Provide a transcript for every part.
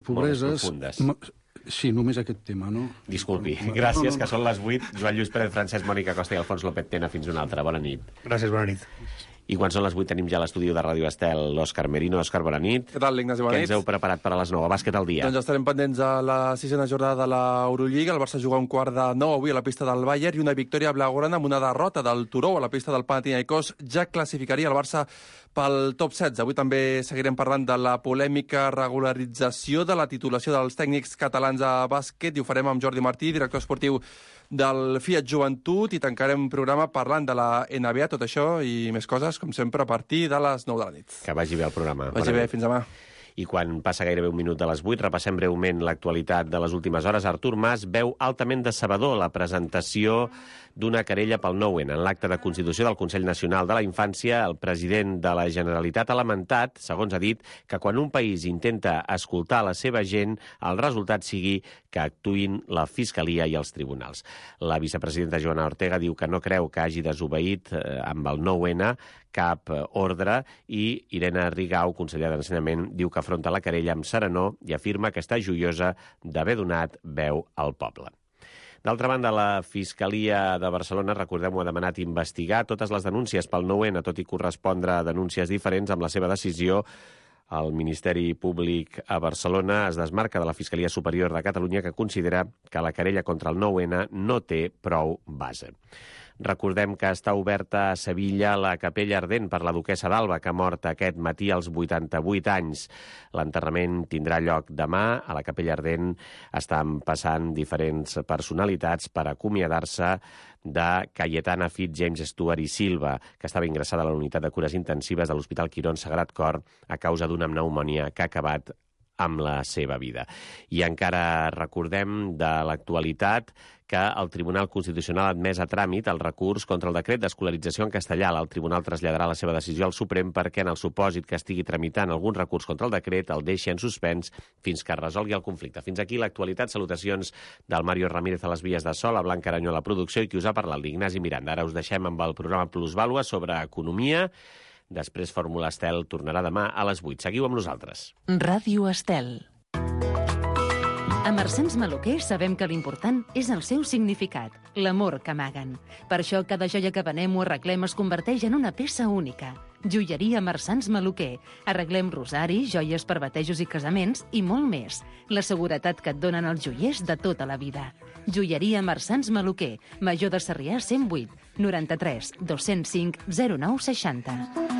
pobreses... profundes. Sí, només aquest tema, no? Disculpi. Gràcies, que són les 8. Joan Lluís Pérez, Francesc Mònica Costa i Alfons López Tena. Fins una altra. Bona nit. Gràcies, bona nit. I quan són les 8 tenim ja a l'estudi de Ràdio Estel l'Òscar Merino. Òscar, bona nit. Què tal, Ignasi, bona nit? Què ens heu preparat per a les 9? Bàsquet al dia. Doncs estarem pendents a la 6a jornada de l'Eurolliga. El Barça juga un quart de 9 avui a la pista del Bayern i una victòria blaugrana amb una derrota del Turó a la pista del Panathinaikos ja classificaria el Barça pel top 16. Avui també seguirem parlant de la polèmica regularització de la titulació dels tècnics catalans a bàsquet i ho farem amb Jordi Martí, director esportiu del Fiat Joventut, i tancarem programa parlant de la NBA, tot això i més coses, com sempre, a partir de les 9 de la nit. Que vagi bé el programa. Vagi bé, fins demà. I quan passa gairebé un minut de les 8, repassem breument l'actualitat de les últimes hores. Artur Mas veu altament decebedor la presentació d'una querella pel 9-N. En l'acte de constitució del Consell Nacional de la Infància, el president de la Generalitat ha lamentat, segons ha dit, que quan un país intenta escoltar la seva gent, el resultat sigui que actuïn la Fiscalia i els tribunals. La vicepresidenta Joana Ortega diu que no creu que hagi desobeït amb el 9-N cap ordre i Irene Rigau, consellera d'Ensenyament, diu que afronta la querella amb serenor i afirma que està joiosa d'haver donat veu al poble. D'altra banda, la Fiscalia de Barcelona, recordem-ho, ha demanat investigar totes les denúncies pel 9-N, tot i correspondre a denúncies diferents. Amb la seva decisió, el Ministeri Públic a Barcelona es desmarca de la Fiscalia Superior de Catalunya, que considera que la querella contra el 9-N no té prou base. Recordem que està oberta a Sevilla la capella ardent per la duquessa d'Alba, que ha mort aquest matí als 88 anys. L'enterrament tindrà lloc demà. A la capella ardent estan passant diferents personalitats per acomiadar-se de Cayetana Fit, James Stewart i Silva, que estava ingressada a la unitat de cures intensives de l'Hospital Quirón Sagrat Cor a causa d'una pneumònia que ha acabat amb la seva vida. I encara recordem de l'actualitat que el Tribunal Constitucional ha admès a tràmit el recurs contra el decret d'escolarització en castellà. El Tribunal traslladarà la seva decisió al Suprem perquè en el supòsit que estigui tramitant algun recurs contra el decret el deixi en suspens fins que es resolgui el conflicte. Fins aquí l'actualitat. Salutacions del Mario Ramírez a les vies de so, a Blanca Aranyó a la producció i qui us ha parlat, l'Ignasi Miranda. Ara us deixem amb el programa Plusvàlua sobre economia. Després Fórmula Estel tornarà demà a les 8. Seguiu amb nosaltres. Ràdio Estel. A Marsans Maluquer sabem que l'important és el seu significat, l'amor que amaguen. Per això cada joia que venem o arreglem es converteix en una peça única. Joieria Marsans Maluquer. Arreglem rosaris, joies per batejos i casaments i molt més. La seguretat que et donen els joiers de tota la vida. Joieria Marsans Maluquer. Major de Sarrià 108 93 205 09 60.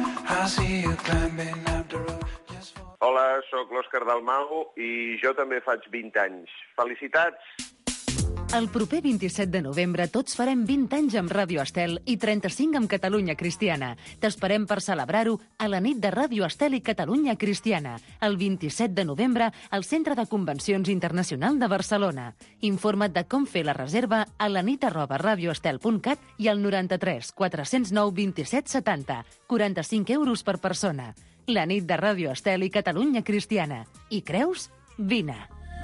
Hola, sóc l'Òscar Dalmau i jo també faig 20 anys. Felicitats! El proper 27 de novembre tots farem 20 anys amb Ràdio Estel i 35 amb Catalunya Cristiana. T'esperem per celebrar-ho a la nit de Ràdio Estel i Catalunya Cristiana, el 27 de novembre al Centre de Convencions Internacional de Barcelona. Informa't de com fer la reserva a lanit@radioestel.cat i al 93 409 27 70, 45 euros per persona. La nit de Ràdio Estel i Catalunya Cristiana. Hi creus? Vine!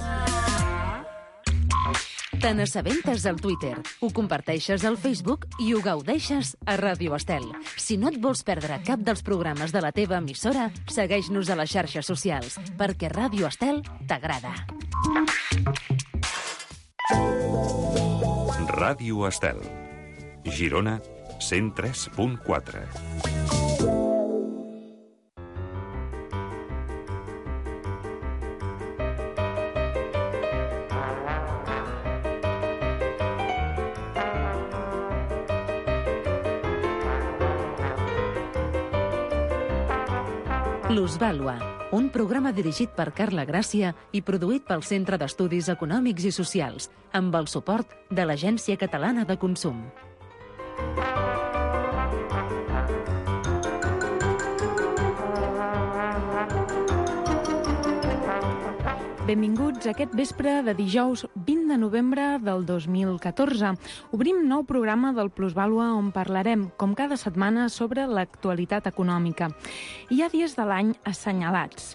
Te n'assabentes al Twitter, ho comparteixes al Facebook i ho gaudeixes a Ràdio Estel. Si no et vols perdre cap dels programes de la teva emissora, segueix-nos a les xarxes socials, perquè Ràdio Estel t'agrada. Ràdio Estel. Girona 103.4. Plusvàlua, un programa dirigit per Carla Gràcia i produït pel Centre d'Estudis Econòmics i Socials, amb el suport de l'Agència Catalana de Consum. Benvinguts a aquest vespre de dijous 20 de novembre del 2014. Obrim nou programa del Plusvàlua on parlarem, com cada setmana, sobre l'actualitat econòmica. Hi ha dies de l'any assenyalats.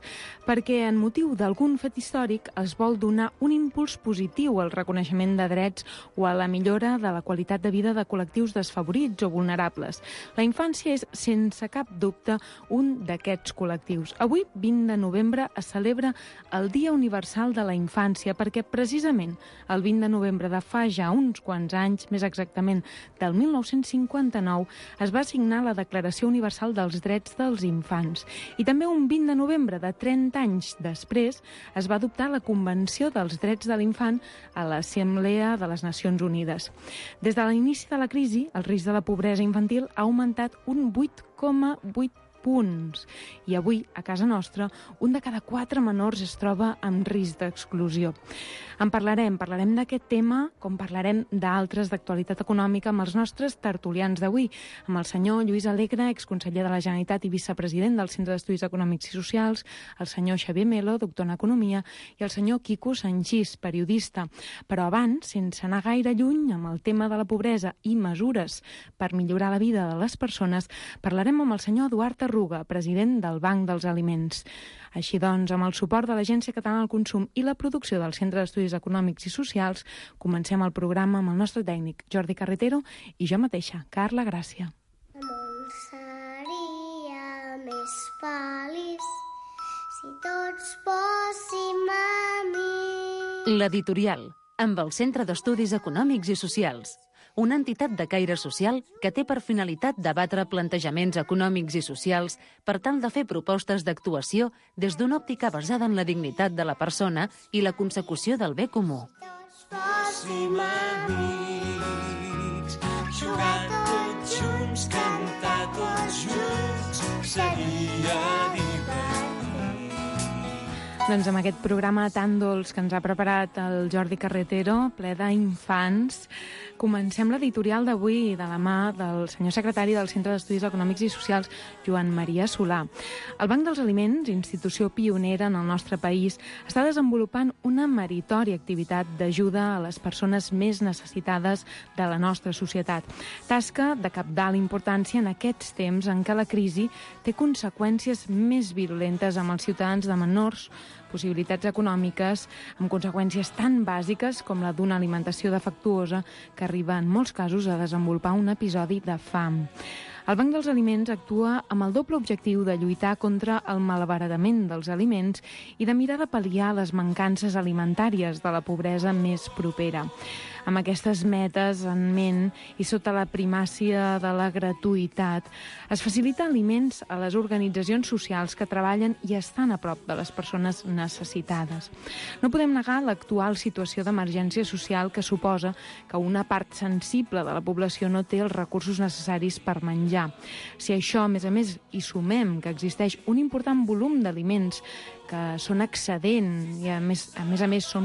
perquè en motiu d'algun fet històric es vol donar un impuls positiu al reconeixement de drets o a la millora de la qualitat de vida de col·lectius desfavorits o vulnerables. La infància és, sense cap dubte, un d'aquests col·lectius. Avui, 20 de novembre, es celebra el Dia Universal de la Infància, perquè precisament el 20 de novembre de fa ja uns quants anys, més exactament del 1959, es va signar la Declaració Universal dels Drets dels Infants. I també un 20 de novembre de 30 anys després es va adoptar la Convenció dels Drets de l'Infant a l'Assemblea de les Nacions Unides. Des de l'inici de la crisi, el risc de la pobresa infantil ha augmentat un 8,8 punts. I avui, a casa nostra, un de cada 4 menors es troba en risc d'exclusió. En parlarem d'aquest tema, com parlarem d'altres d'actualitat econòmica amb els nostres tertulians d'avui, amb el senyor Lluís Alegre, exconseller de la Generalitat i vicepresident del Centre d'Estudis Econòmics i Socials, el senyor Xavier Melo, doctor en Economia, i el senyor Quico Sanchís, periodista. Però abans, sense anar gaire lluny amb el tema de la pobresa i mesures per millorar la vida de les persones, parlarem amb el senyor Eduard Arruga, president del Banc dels Aliments. Així doncs, amb el suport de l'Agència Catalana del Consum i la producció del Centre d'Estudis Econòmics i Socials, comencem el programa amb el nostre tècnic, Jordi Carretero, i jo mateixa, Carla Gràcia. El món seria més feliç si tots fóssim amics. L'editorial, amb el Centre d'Estudis Econòmics i Socials, una entitat de caire social que té per finalitat debatre plantejaments econòmics i socials per tal de fer propostes d'actuació des d'una òptica basada en la dignitat de la persona i la consecució del bé comú. Tots fóssim amics, jugar tots junts, cantar tots junts, seria divertit. Doncs amb aquest programa tan dolç que ens ha preparat el Jordi Carretero, ple d'infants, comencem l'editorial d'avui de la mà del senyor secretari del Centre d'Estudis Econòmics i Socials, Joan Maria Solà. El Banc dels Aliments, institució pionera en el nostre país, està desenvolupant una meritòria activitat d'ajuda a les persones més necessitades de la nostra societat. Tasca de cabdal importància en aquests temps en què la crisi té conseqüències més virulentes amb els ciutadans de menors possibilitats econòmiques, amb conseqüències tan bàsiques com la d'una alimentació defectuosa que arriba en molts casos a desenvolupar un episodi de fam. El Banc dels Aliments actua amb el doble objectiu de lluitar contra el malbaratament dels aliments i de mirar de pal·liar les mancances alimentàries de la pobresa més propera. Amb aquestes metes en ment i sota la primàcia de la gratuïtat, es facilita aliments a les organitzacions socials que treballen i estan a prop de les persones necessitades. No podem negar l'actual situació d'emergència social que suposa que una part sensible de la població no té els recursos necessaris per menjar. Si a això, a més, hi sumem que existeix un important volum d'aliments que són excedent i a més són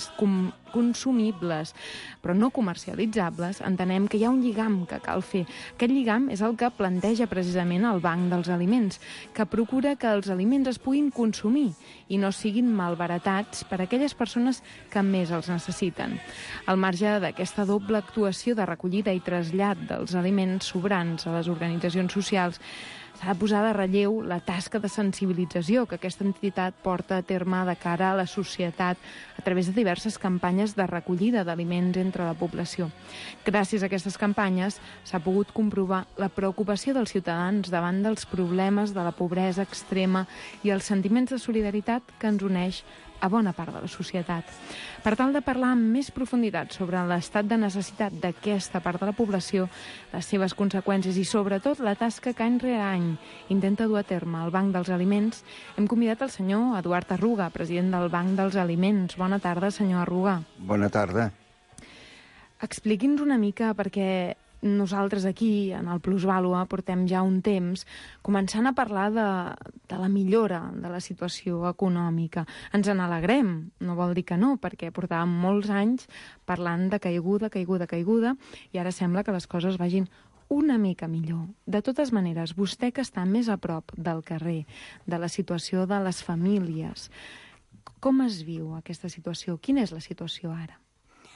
consumibles però no comercialitzables, entenem que hi ha un lligam que cal fer. Aquest lligam és el que planteja precisament el Banc dels Aliments, que procura que els aliments es puguin consumir i no siguin malbaratats per a aquelles persones que més els necessiten. Al marge d'aquesta doble actuació de recollida i trasllat dels aliments sobrants a les organitzacions socials, s'ha de posar de relleu la tasca de sensibilització que aquesta entitat porta a terme de cara a la societat a través de diverses campanyes de recollida d'aliments entre la població. Gràcies a aquestes campanyes s'ha pogut comprovar la preocupació dels ciutadans davant dels problemes de la pobresa extrema i els sentiments de solidaritat que ens uneix a bona part de la societat. Per tal de parlar amb més profunditat sobre l'estat de necessitat d'aquesta part de la població, les seves conseqüències i, sobretot, la tasca que any rere any intenta dur a terme el Banc dels Aliments, hem convidat el senyor Eduard Arruga, president del Banc dels Aliments. Bona tarda, senyor Arruga. Bona tarda. Expliqui'ns una mica, perquè nosaltres aquí, en el Plusvàlua, portem ja un temps començant a parlar de la millora de la situació econòmica. Ens n'alegrem, no vol dir que no, perquè portàvem molts anys parlant de caiguda, i ara sembla que les coses vagin una mica millor. De totes maneres, vostè que està més a prop del carrer, de la situació de les famílies, com es viu aquesta situació? Quina és la situació ara?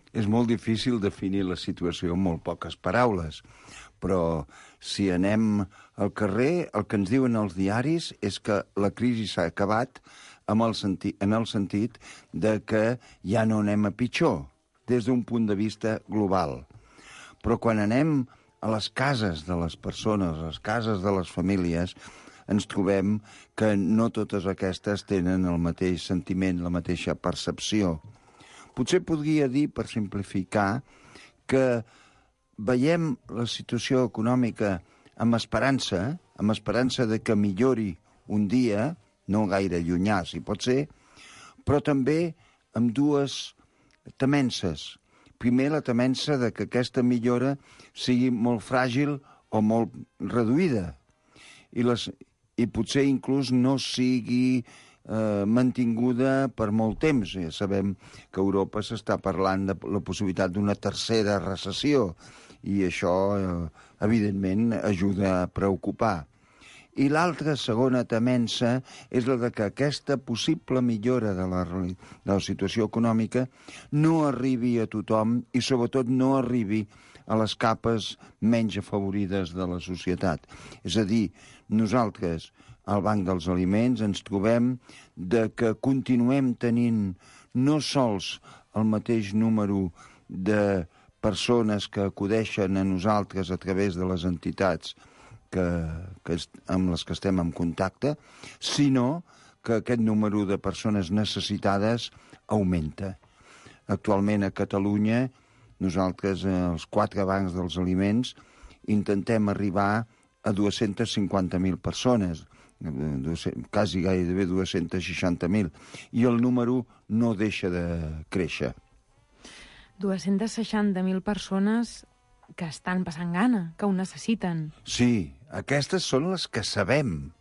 És molt difícil definir la situació amb molt poques paraules, però si anem al carrer, el que ens diuen els diaris és que la crisi s'ha acabat en el sentit de que ja no anem a pitjor, des d'un punt de vista global. Però quan anem a les cases de les persones, a les cases de les famílies, ens trobem que no totes aquestes tenen el mateix sentiment, la mateixa percepció. Potser podria dir, per simplificar, que veiem la situació econòmica amb esperança de que millori un dia, no gaire llunyà, si pot ser, però també amb dues temences. Primer, la temença de que aquesta millora sigui molt fràgil o molt reduïda i potser inclús no sigui mantinguda per molt temps. Ja sabem que a Europa s'està parlant de la possibilitat d'una tercera recessió i això, evidentment, ajuda a preocupar. I l'altra segona temença és la de que aquesta possible millora de la situació econòmica no arribi a tothom i, sobretot, no arribi a les capes menys afavorides de la societat. És a dir, nosaltres, al Banc dels Aliments, ens trobem de que continuem tenint no sols el mateix número de persones que acudeixen a nosaltres a través de les entitats amb les que estem en contacte, sinó que aquest número de persones necessitades augmenta. Actualment a Catalunya, nosaltres, els 4 bancs dels aliments, intentem arribar a 250.000 persones, quasi gairebé 260.000, i el número no deixa de créixer. 260.000 persones que estan passant gana, que ho necessiten. Sí, aquestes són les que sabem,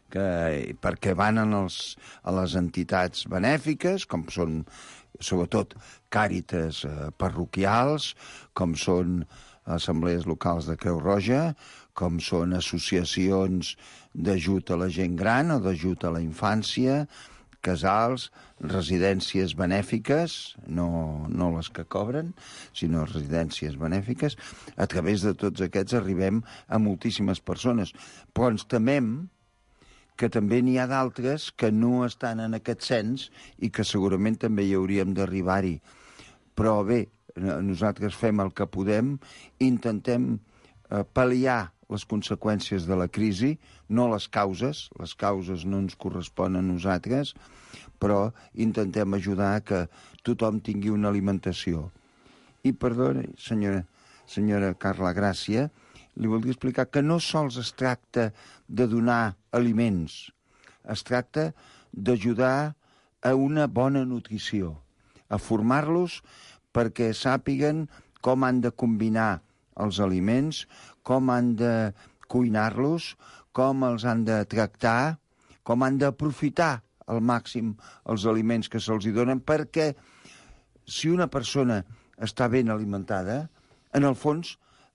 perquè van a les entitats benèfiques, com són, sobretot, càritas parroquials, com són assemblees locals de Creu Roja, com són associacions d'ajut a la gent gran o d'ajut a la infància, casals, residències benèfiques, no les que cobren, sinó residències benèfiques. A través de tots aquests arribem a moltíssimes persones. Però ens temem que també n'hi ha d'altres que no estan en aquest cens i que segurament també hi hauríem d'arribar-hi. Però bé, nosaltres fem el que podem, intentem pal·liar les conseqüències de la crisi, no les causes no ens corresponen a nosaltres, però intentem ajudar a que tothom tingui una alimentació. I, perdoni, senyora Carla Gràcia, li voldria explicar que no sols es tracta de donar aliments, es tracta d'ajudar a una bona nutrició, a formar-los perquè sàpiguen com han de combinar els aliments, com han de cuinar-los, com els han de tractar, com han d'aprofitar al màxim els aliments que se'ls donen, perquè si una persona està ben alimentada, en el fons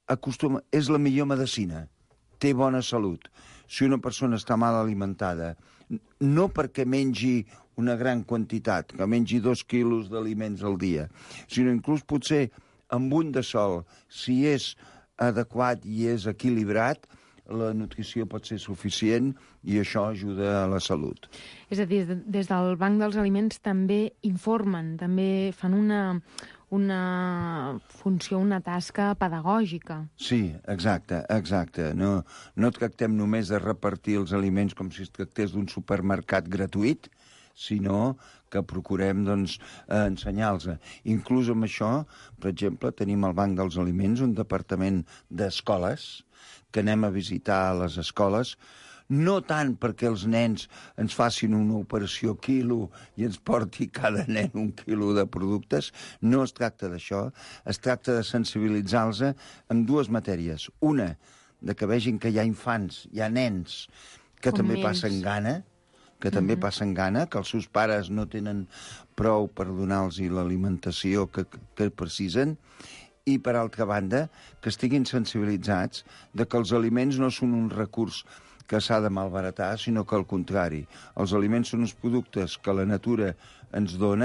és la millor medicina, té bona salut. Si una persona està mal alimentada, no perquè mengi una gran quantitat, que mengi 2 quilos d'aliments al dia, sinó inclús potser amb un de sol, si és adequat i és equilibrat, la nutrició pot ser suficient i això ajuda a la salut. És a dir, des del Banc dels Aliments també informen, també fan una funció, una tasca pedagògica. Sí, exacte. No tractem només de repartir els aliments com si es tractés d'un supermercat gratuït, sinó que procurem ensenyar-los. Inclús amb això, per exemple, tenim al Banc dels Aliments un departament d'escoles que anem a visitar a les escoles, no tant perquè els nens ens facin una operació quilo i ens porti cada nen 1 quilo de productes, no es tracta d'això, es tracta de sensibilitzar-los en 2 matèries. Una, de que vegin que hi ha infants, hi ha nens que també passen gana, que els seus pares no tenen prou per donar-los l'alimentació que precisen, i, per altra banda, que estiguin sensibilitzats de que els aliments no són un recurs que s'ha de malbaratar, sinó que, al contrari, els aliments són uns productes que la natura ens dona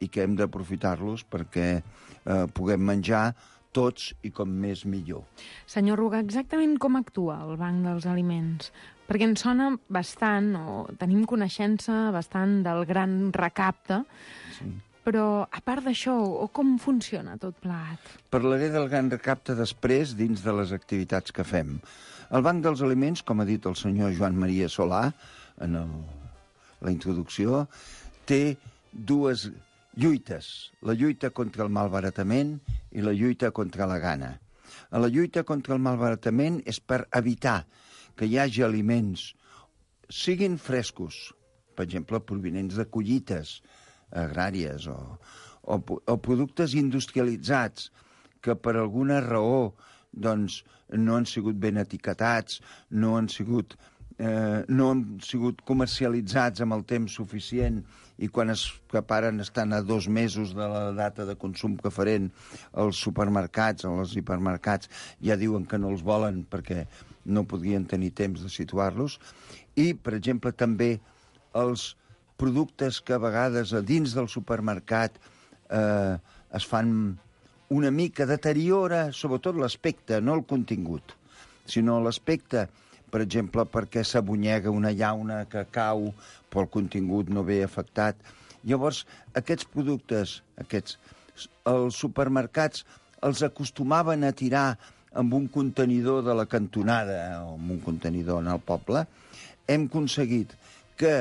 i que hem d'aprofitar-los perquè puguem menjar tots i com més millor. Senyor Ruga, exactament com actua el Banc dels Aliments? Perquè ens sona bastant, o tenim coneixença bastant del gran recapte, sí. Però, a part d'això, com funciona tot plegat? Parlaré del gran recapte després dins de les activitats que fem. El Banc dels Aliments, com ha dit el senyor Joan Maria Solà en la introducció, té dues lluites. La lluita contra el malbaratament i la lluita contra la gana. La lluita contra el malbaratament és per evitar que hi hagi aliments, siguin frescos, per exemple, provinents de collites agràries o productes industrialitzats que per alguna raó doncs, no han sigut ben etiquetats, no han sigut comercialitzats amb el temps suficient i quan es preparen estan a 2 mesos de la data de consum que farem als supermercats o als hipermercats, ja diuen que no els volen perquè no podrien tenir temps de situar-los. I, per exemple, també els productes que a vegades a dins del supermercat es fan una mica, deteriora sobretot l'aspecte, no el contingut, sinó l'aspecte, per exemple, perquè s'abunyega una llauna que cau, però el contingut no ve afectat. Llavors, aquests productes, els supermercats els acostumaven a tirar amb un contenidor de la cantonada o amb un contenidor en el poble. Hem aconseguit que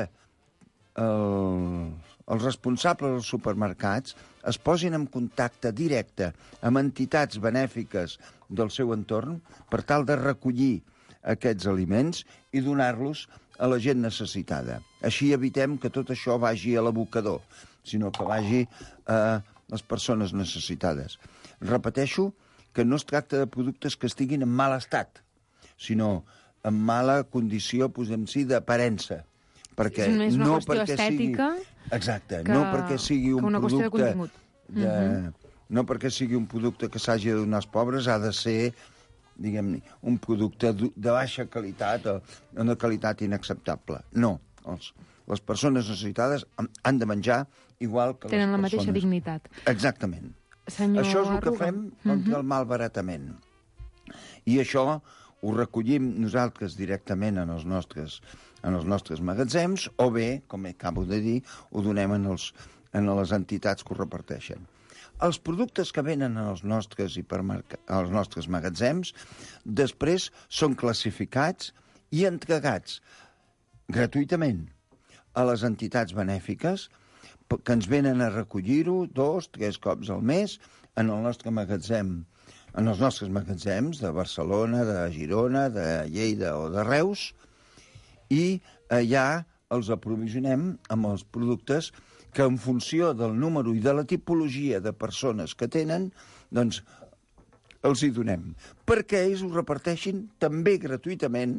els responsables dels supermercats es posin en contacte directe amb entitats benèfiques del seu entorn per tal de recollir aquests aliments i donar-los a la gent necessitada. Així evitem que tot això vagi a l'abocador, sinó que vagi a les persones necessitades. Repeteixo que no es tracta de productes que estiguin en mal estat, sinó en mala condició, posem-hi, d'aparença. Perquè és una no qüestió estètica. Exacte, no perquè sigui un producte no perquè sigui un producte que s'hagi de donar als pobres, ha de ser, diguem-ne, un producte de baixa qualitat o una qualitat inacceptable. No, les persones necessitades han de menjar igual que les persones. Tenen la mateixa dignitat. Exactament. Senyor això és el que Arruga. fem contra el malbaratament. I això ho recollim nosaltres directament en els nostres magatzems, o bé, com acabo de dir, ho donem a les entitats que ho reparteixen. Els productes que venen als nostres magatzems després són classificats i entregats gratuïtament a les entitats benèfiques que ens venen a recollir-ho 2-3 cops al mes en el nostre magatzem, en els nostres magatzems de Barcelona, de Girona, de Lleida o de Reus, i allà els aprovisionem amb els productes que en funció del número i de la tipologia de persones que tenen, doncs els hi donem. Perquè ells ho reparteixin també gratuïtament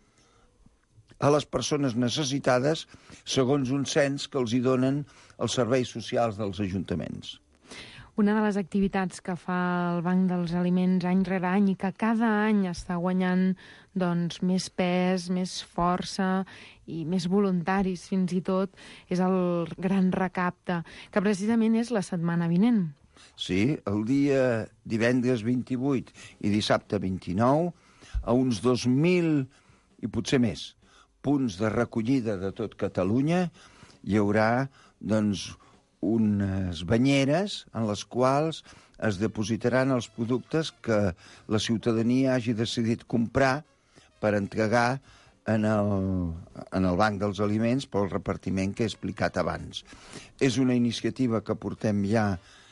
a les persones necessitades segons un cens que els hi donen els serveis socials dels ajuntaments. Una de les activitats que fa el Banc dels Aliments any rere any i que cada any està guanyant doncs, més pes, més força i més voluntaris fins i tot, és el gran recapte, que precisament és la setmana vinent. Sí, el dia divendres 28 i dissabte 29, a uns 2.000 i potser més punts de recollida de tot Catalunya, hi haurà doncs, unes banyeres en les quals es depositaran els productes que la ciutadania hagi decidit comprar per entregar en el Banc dels Aliments pel repartiment que he explicat abans. És una iniciativa que portem ja,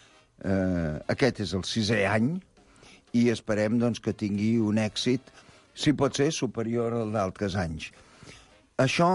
aquest és el 6è any, i esperem doncs, que tingui un èxit, si pot ser, superior al d'altres anys. Això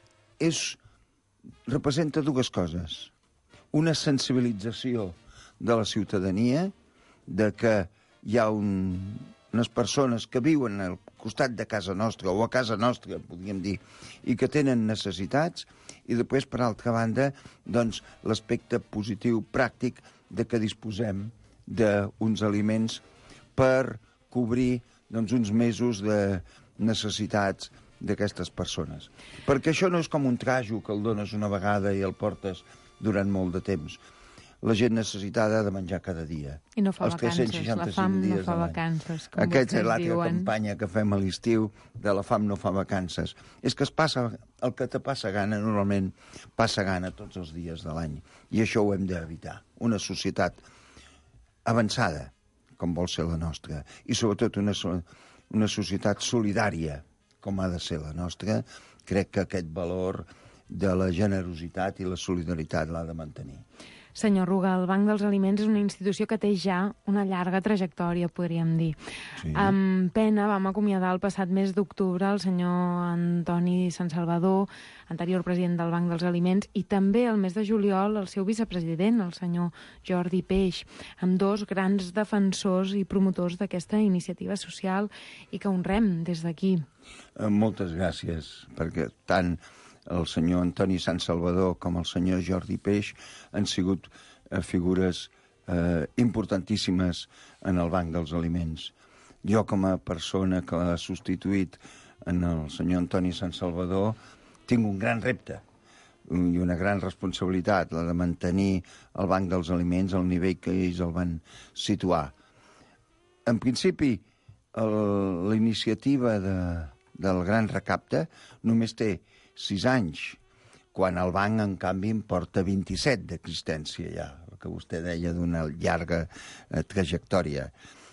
representa dues coses. Una sensibilització de la ciutadania de que hi ha unes persones que viuen al costat de casa nostra, o a casa nostra, podríem dir, i que tenen necessitats, i després, per altra banda, doncs, l'aspecte positiu, pràctic, de que disposem d'uns aliments per cobrir doncs, uns mesos de necessitats d'aquestes persones. Perquè això no és com un trajo que el dones una vegada i el portes durant molt de temps. la gent necessitada ha de menjar cada dia. I no fa Els vacances, 365 la fam no dies fa de l'any. vacances, com Aquesta vostès és l'altra diuen. campanya que fem a l'estiu de la fam no fa vacances. És que el que te passa gana, normalment passa gana tots els dies de l'any. I això ho hem d'evitar. Una societat avançada, com vol ser la nostra, i sobretot una societat solidària, com ha de ser la nostra, crec que aquest valor de la generositat i la solidaritat l'ha de mantenir. Senyor Ruga, el Banc dels Aliments és una institució que té ja una llarga trajectòria, podríem dir. Sí. Amb pena vam acomiadar el passat mes d'octubre el senyor Antoni Sant Salvador, anterior president del Banc dels Aliments, i també el mes de juliol el seu vicepresident, el senyor Jordi Peix, amb dos grans defensors i promotors d'aquesta iniciativa social i que honrem des d'aquí. Moltes gràcies, perquè tant el senyor Antoni Sant Salvador com el senyor Jordi Peix han sigut figures importantíssimes en el Banc dels Aliments. Jo, com a persona que l'ha substituït en el senyor Antoni Sant Salvador, tinc un gran repte i una gran responsabilitat, la de mantenir el Banc dels Aliments al nivell que ells el van situar. En principi, la iniciativa del Gran Recapte només té 6 anys, quan el banc, en canvi, en porta 27 d'existència ja, el que vostè deia d'una llarga trajectòria.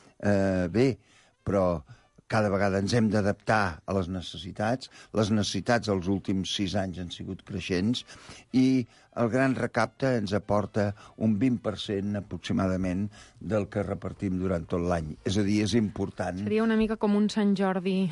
Bé, però cada vegada ens hem d'adaptar a les necessitats. Les necessitats els últims 6 anys han sigut creixents i el Gran Recapte ens aporta un 20% aproximadament del que repartim durant tot l'any. És a dir, és important. Seria una mica com un Sant Jordi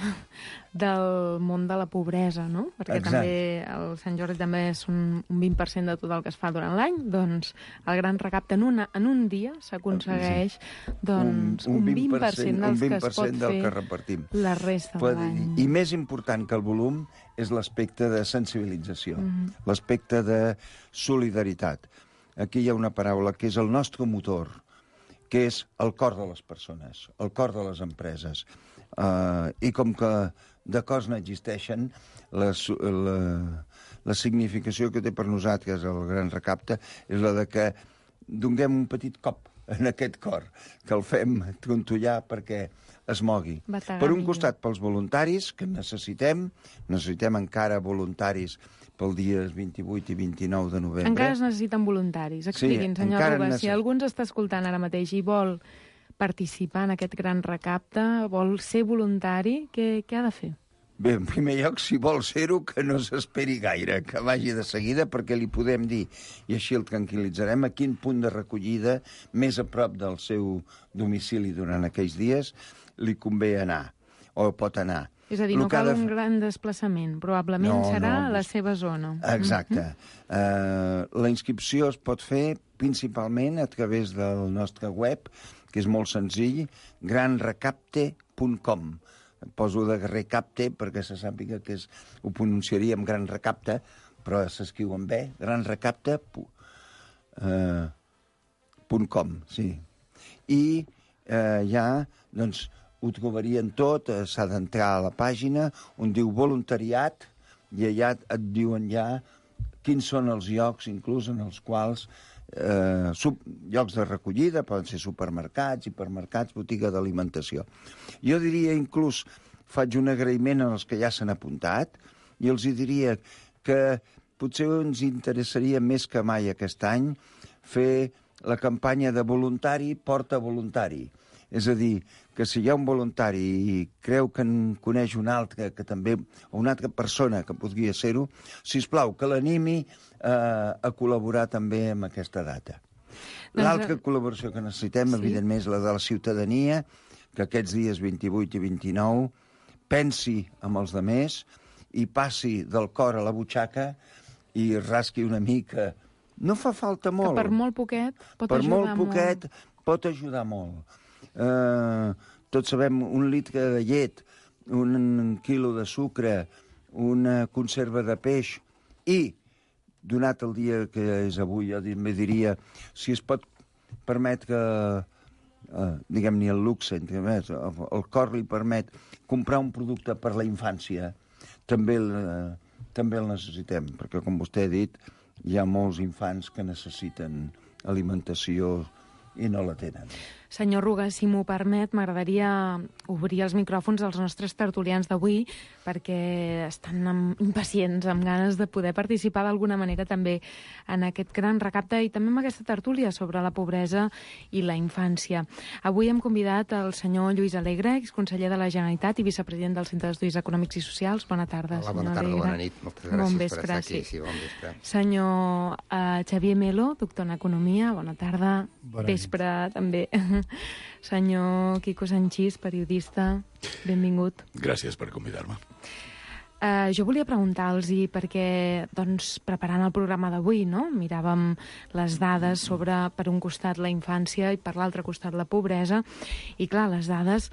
del món de la pobresa, no? Perquè Exacte. també el Sant Jordi també és un 20% de tot el que es fa durant l'any, doncs el Gran Recapte en un dia s'aconsegueix doncs, un 20% dels que es pot del que fer repartim. la resta de l'any. I més important que el volum és l'aspecte de sensibilització, l'aspecte de solidaritat. Aquí hi ha una paraula que és el nostre motor, que és el cor de les persones, el cor de les empreses. I com que de cors n'existeixen, la significació que té per nosaltres el Gran Recapte és la de que donem un petit cop en aquest cor, que el fem trontollar perquè es mogui. Per un costat, pels voluntaris, que necessitem encara voluntaris pel dies 28 i 29 de novembre. Encara es necessiten voluntaris. Expliquin, senyor Ruga, si algú ens està escoltant ara mateix i vol participar en aquest Gran Recapte, vol ser voluntari, què ha de fer? Bé, en primer lloc, si vol ser-ho, que no s'esperi gaire, que vagi de seguida, perquè li podem dir, i així el tranquil·litzarem, a quin punt de recollida, més a prop del seu domicili durant aquells dies, li convé anar, o pot anar. És a dir, no cal un gran desplaçament, probablement serà a la seva zona. Exacte. La inscripció es pot fer principalment a través del nostre web, que és molt senzill, granrecapte.com. Poso de recapte perquè se sàpiga que ho pronunciaríem Gran Recapte, però s'escriu amb B, granrecapte.com, sí. I ja, doncs, ho trobarien tot, s'ha d'entrar a la pàgina on diu voluntariat i allà et diuen ja quins són els llocs, inclús en els quals llocs de recollida, poden ser supermercats, hipermercats, botiga d'alimentació. Jo diria, inclús, faig un agraïment als que ja s'han apuntat i els diria que potser ens interessaria més que mai aquest any fer la campanya de voluntari porta voluntari. És a dir, que si hi ha un voluntari i creu que en coneix un altre, que també, o una altra persona que podria ser-ho, sisplau, que l'animi a col·laborar també amb aquesta data. L'altra col·laboració que necessitem, evidentment, és la de la ciutadania, que aquests dies 28 i 29 pensi amb els demés i passi del cor a la butxaca i rasqui una mica. No fa falta molt. Que per molt poquet pot ajudar molt. Per molt poquet pot ajudar molt. Tots sabem, un litre de llet, un quilo de sucre, una conserva de peix i, donat el dia que és avui, jo diria, si es pot permetre, diguem-ne, el luxe, el cor li permet comprar un producte per la infància, també el necessitem, perquè, com vostè ha dit, hi ha molts infants que necessiten alimentació i no la tenen. Senyor Ruga, si m'ho permet, m'agradaria obrir els micròfons dels nostres tertulians d'avui perquè estan impacients, amb ganes de poder participar d'alguna manera també en aquest gran recapte i també en aquesta tertúlia sobre la pobresa i la infància. Avui hem convidat el senyor Lluís Alegre, exconseller de la Generalitat i vicepresident del Centre d'Estudis Econòmics i Socials. Bona tarda, Hola, senyor bona tarda, Alegre. bona nit. Moltes gràcies per estar aquí. Sí, bon vespre. Senyor Xavier Melo, doctor en Economia, bona tarda. Bona Vespre també. Senyor Quico Sanchís, periodista, benvingut. Gràcies per convidar-me. Jo volia preguntar-los perquè, doncs, preparant el programa d'avui, no? Miràvem les dades sobre, per un costat, la infància i per l'altre costat la pobresa, i clar, les dades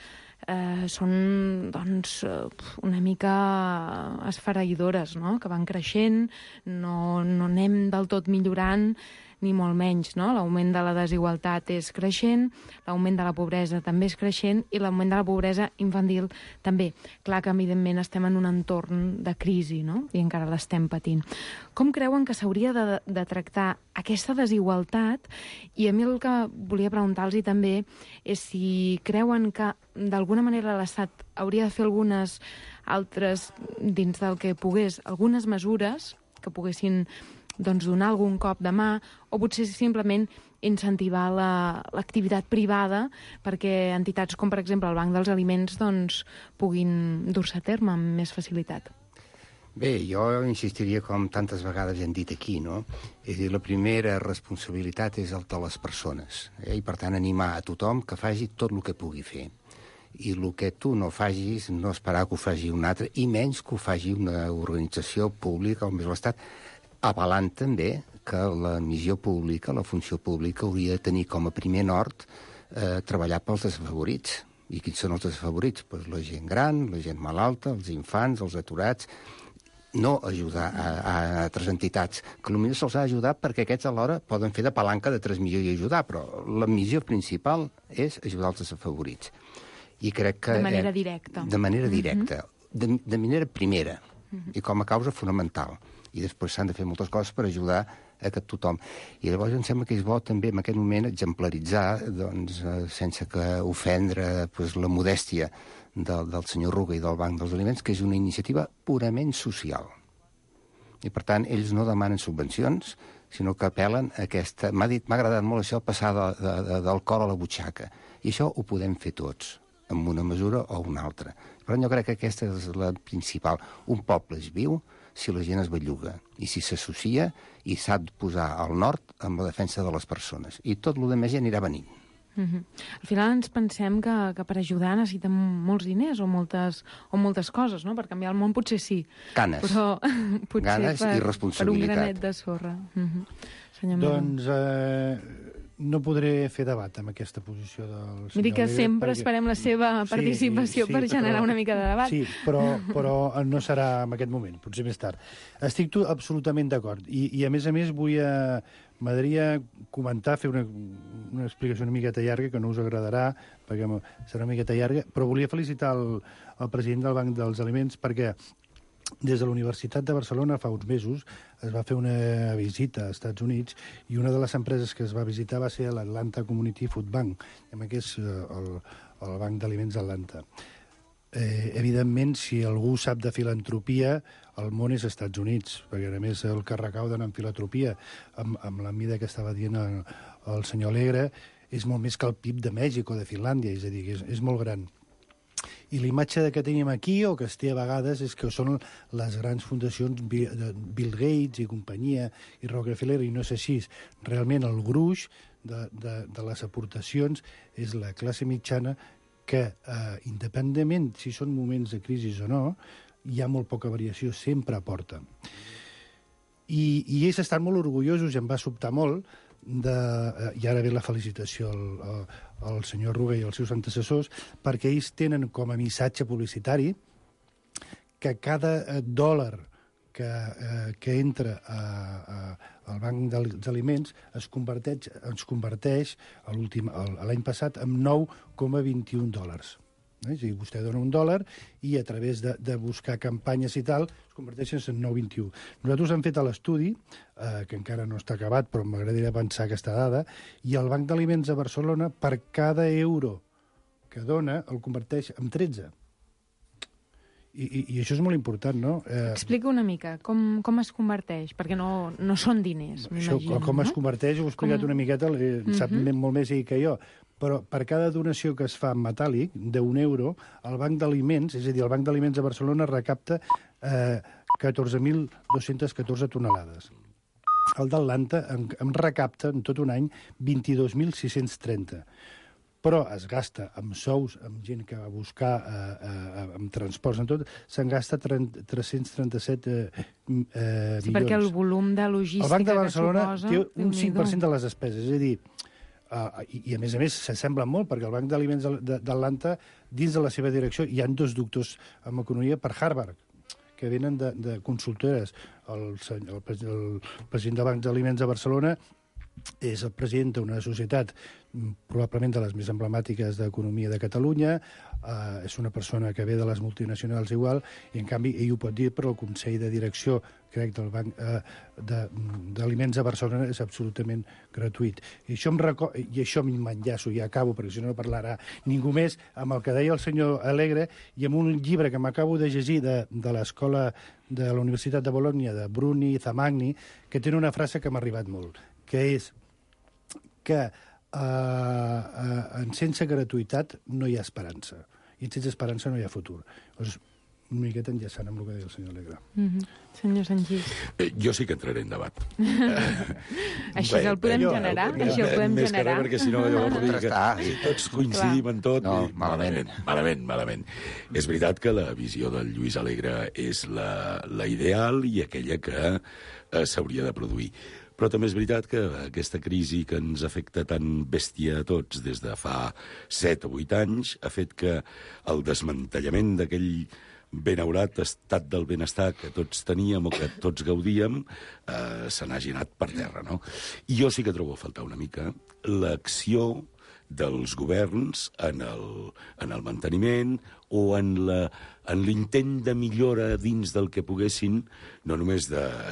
són, doncs, una mica esfereïdores, no?, que van creixent, no anem del tot millorant, ni molt menys, no? L'augment de la desigualtat és creixent, l'augment de la pobresa també és creixent i l'augment de la pobresa infantil també. Clar que, evidentment, estem en un entorn de crisi, no?, i encara l'estem patint. Com creuen que s'hauria de tractar aquesta desigualtat? I a mi el que volia preguntar-los també és si creuen que, d'alguna manera, l'Estat hauria de fer algunes altres, dins del que pogués, algunes mesures que poguessin, doncs, donar algun cop de mà, o potser simplement incentivar l'activitat privada perquè entitats com, per exemple, el Banc dels Aliments, doncs, puguin dur-se a terme amb més facilitat. Bé, jo insistiria, com tantes vegades hem dit aquí, no? És a dir, la primera responsabilitat és el de les persones, i per tant animar a tothom que faci tot el que pugui fer. I el que tu no facis, no esperar que ho faci un altre, i menys que ho faci una organització pública com és l'Estat, avalant també que la missió pública, la funció pública, hauria de tenir com a primer nord treballar pels desfavorits. I quins són els desfavorits? Pues la gent gran, la gent malalta, els infants, els aturats. No ajudar a altres entitats, que potser se'ls ha d'ajudar perquè aquests alhora poden fer de palanca de transmissió i ajudar, però la missió principal és ajudar els desafavorits. I crec que... De manera directa. De manera directa. De manera primera. I com a causa fonamental. I després s'han de fer moltes coses per ajudar a que tothom... I llavors em sembla que és bo també en aquest moment exemplaritzar, doncs, sense que ofendre la modèstia del senyor Ruga i del Banc dels Aliments, que és una iniciativa purament social. I per tant, ells no demanen subvencions, sinó que apel·len a aquesta... M'ha agradat molt això, passar del cor a la butxaca. I això ho podem fer tots, amb una mesura o una altra. Per tant, jo crec que aquesta és la principal. Un poble es viu si la gent es belluga i si s'associa i sap posar al nord amb la defensa de les persones. I tot el demés ja anirà venint. Al final ens pensem que per ajudar necessitem molts diners o moltes coses, no? Per canviar el món potser sí. Ganes. Però potser Ganes i responsabilitat. Per un granet de sorra. Senyor Melo. Doncs no podré fer debat amb aquesta posició del senyor Miri que Alegre, sempre perquè... esperem la seva participació per generar una mica de debat. Sí, però no serà en aquest moment, potser més tard. Estic absolutament d'acord. I a més, m'agradaria comentar, fer una explicació una miqueta llarga, que no us agradarà, perquè serà una miqueta llarga, però volia felicitar el president del Banc dels Aliments perquè des de la Universitat de Barcelona fa uns mesos es va fer una visita als Estats Units i una de les empreses que es va visitar va ser l'Atlanta Community Food Bank, que és el Banc d'Aliments d'Atlanta. Evidentment, si algú sap de filantropia, el món és als Estats Units, perquè a més el que recauden en filantropia, amb la mida que estava dient el senyor Alegre, és molt més que el PIB de Mèxic o de Finlàndia, és a dir, és molt gran. I l'imatge que tenim aquí, o que es té a vegades, és que són les grans fundacions Bill Gates i companyia, i Rockefeller, i no és així. Realment el gruix de les aportacions és la classe mitjana que, independentment si són moments de crisi o no, hi ha molt poca variació, sempre aporta. I ells estan molt orgullosos, i em va sobtar molt, i ara ve la felicitació al senyor Ruga i als seus antecessors, perquè ells tenen com a missatge publicitari que cada dòlar que entra al Banc dels Aliments es converteix l'any passat en $9,21. És a dir, vostè dona $1 i a través de buscar campanyes i tal es converteixen en 9,21. Nosaltres hem fet l'estudi, que encara no està acabat, però m'agradaria pensar aquesta dada, i el Banc d'Aliments a Barcelona, per cada euro que dona, el converteix en 13. I això és molt important, no? Explica una mica com es converteix, perquè no són diners, m'imagino. Com es converteix, ho he explicat una miqueta, sap molt més ell que jo, però per cada donació que es fa en metàl·lic, d'1 el Banc d'Aliments, és a dir, el Banc d'Aliments a Barcelona recapta 14.214 tonelades. El d'Atlanta em recapta en tot un any 22.630. Però es gasta amb sous, amb gent que va a buscar, amb transports, en tot, se'n gasta 337 milions. Sí, perquè el volum de logística el Banc de Barcelona que suposa... té un 5% de les despeses, és a dir, i a més s'assemblen molt, perquè el Banc d'Aliments d'Atlanta, dins de la seva direcció, hi ha 2 doctors en economia per Harvard, que venen de consultores. El president del Banc d'Aliments de Barcelona és el president d'una societat probablement de les més emblemàtiques d'economia de Catalunya, és una persona que ve de les multinacionals igual, i en canvi ell ho pot dir, però el Consell de Direcció, crec, del Banc d'Aliments de Barcelona és absolutament gratuït. I això m'enllaço, ja acabo, perquè si no parlarà ningú més, amb el que deia el senyor Alegre, i amb un llibre que m'acabo de llegir de l'escola de la Universitat de Bologna, de Bruni Zamagni, que té una frase que m'ha arribat molt, que és que sense gratuïtat no hi ha esperança, i sense esperança no hi ha futur. Llavors, una miqueta enllaçant amb el que deia el senyor Alegre. Senyor Sanchis. Jo sí que entraré en debat. Així el podem generar? Així el podem més generar? Que res, perquè si no llavors si tots coincidim en tot... No, malament. És veritat que la visió del Lluís Alegre és la ideal i aquella que s'hauria de produir. Però també és veritat que aquesta crisi que ens afecta tan bèstia a tots des de fa 7 o 8 anys ha fet que el desmantellament d'aquell benaurat estat del benestar que tots teníem o que tots gaudíem se n'hagi anat per terra, no? I jo sí que trobo a faltar una mica l'acció dels governs en el manteniment o en l'intent de millora dins del que poguessin, no només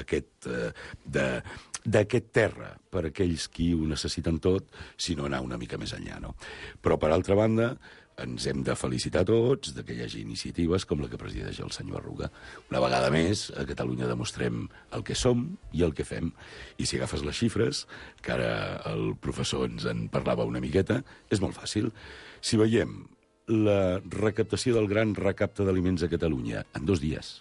d'aquest terra per aquells qui ho necessiten tot, sinó anar una mica més enllà, no? Però, per altra banda, ens hem de felicitar tots que hi hagi iniciatives com la que presideix el senyor Arruga. Una vegada més, a Catalunya demostrem el que som i el que fem. I si agafes les xifres, que ara el professor ens en parlava una miqueta, és molt fàcil. Si veiem la recaptació del gran recapte d'aliments a Catalunya en 2 dies,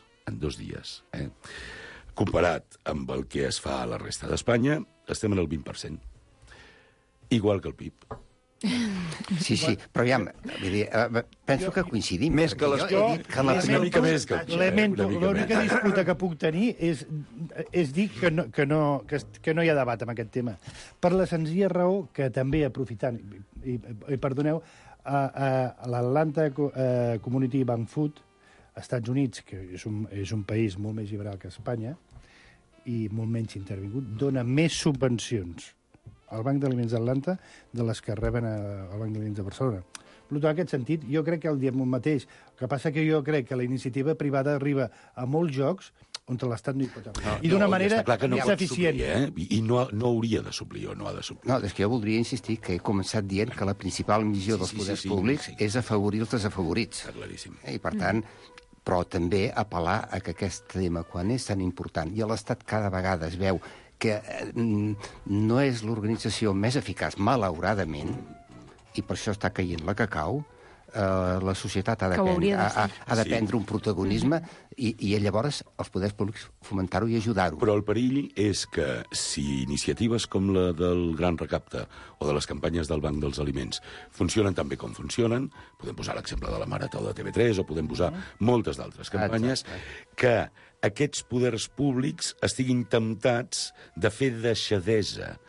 comparat amb el que es fa a la resta d'Espanya, estem en el 20%. Igual que el PIB. Sí, però ja, penso que coincidim. Més que les... Una mica més que el Lamento, l'única disputa que puc tenir és dir que no hi ha debat amb aquest tema. Per la senzilla raó que també aprofitant, i perdoneu, l'Atlanta Community Bank Food, als Estats Units, que és un país molt més liberal que Espanya i molt menys intervingut, dona més subvencions al Banc d'Aliments d'Atlanta de les que reben al Banc d'Aliments de Barcelona. Per tant, en aquest sentit, jo crec que el dia mateix. El que passa que jo crec que la iniciativa privada arriba a molts jocs on l'Estat no hi pot arribar. I d'una manera més eficient. I no hauria de suplir o no ha de suplir. No, és que jo voldria insistir que he començat dient que la principal missió dels poders públics és afavorir els desafavorits. Està claríssim. I per tant, però també apel·lar a que aquest tema, quan és tan important, i a l'Estat cada vegada es veu que no és l'organització més eficaç, malauradament, i per això està caient la que cau, la societat ha de prendre un protagonisme i llavors els poders públics fomentar-ho i ajudar-ho. Però el perill és que si iniciatives com la del Gran Recapte o de les campanyes del Banc dels Aliments funcionen tan bé com funcionen, podem posar l'exemple de la Marató de TV3 o podem posar moltes d'altres campanyes, que aquests poders públics estiguin temptats de fer deixadesa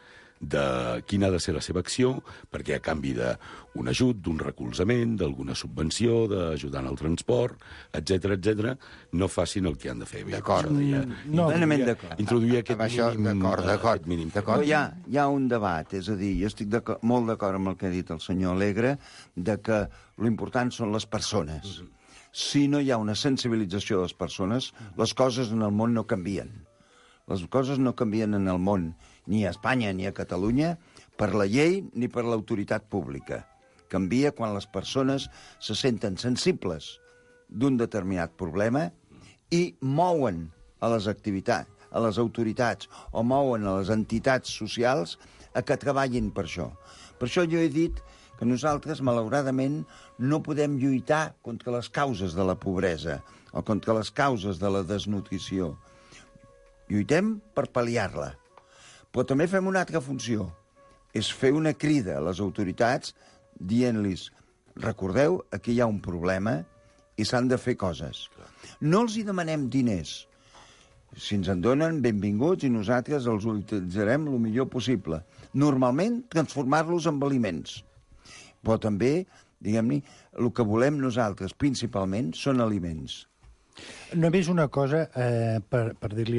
de quina ha de ser la seva acció, perquè a canvi d'un ajut, d'un recolzament, d'alguna subvenció, d'ajudar en el transport, etc, no facin el que han de fer. D'acord. No, plenament d'acord. Introduir aquest mínim. Però hi ha un debat, és a dir, jo estic molt d'acord amb el que ha dit el senyor Alegre, de que l'important són les persones. Si no hi ha una sensibilització de les persones, les coses en el món no canvien. Les coses no canvien en el món, ni a Espanya ni a Catalunya, per la llei ni per l'autoritat pública. Canvia quan les persones se senten sensibles d'un determinat problema i mouen a les activitats, a les autoritats o mouen a les entitats socials a que treballin per això. Per això jo he dit que nosaltres, malauradament, no podem lluitar contra les causes de la pobresa o contra les causes de la desnutrició. Lluitem per pal·liar-la. Però també fem una altra funció, és fer una crida a les autoritats dient-los: recordeu, aquí hi ha un problema i s'han de fer coses. No els hi demanem diners. Si ens en donen, benvinguts, i nosaltres els utilitzarem el millor possible. Normalment, transformar-los en aliments. Però també, diguem-ne, el que volem nosaltres, principalment, són aliments. Només una cosa per dir-li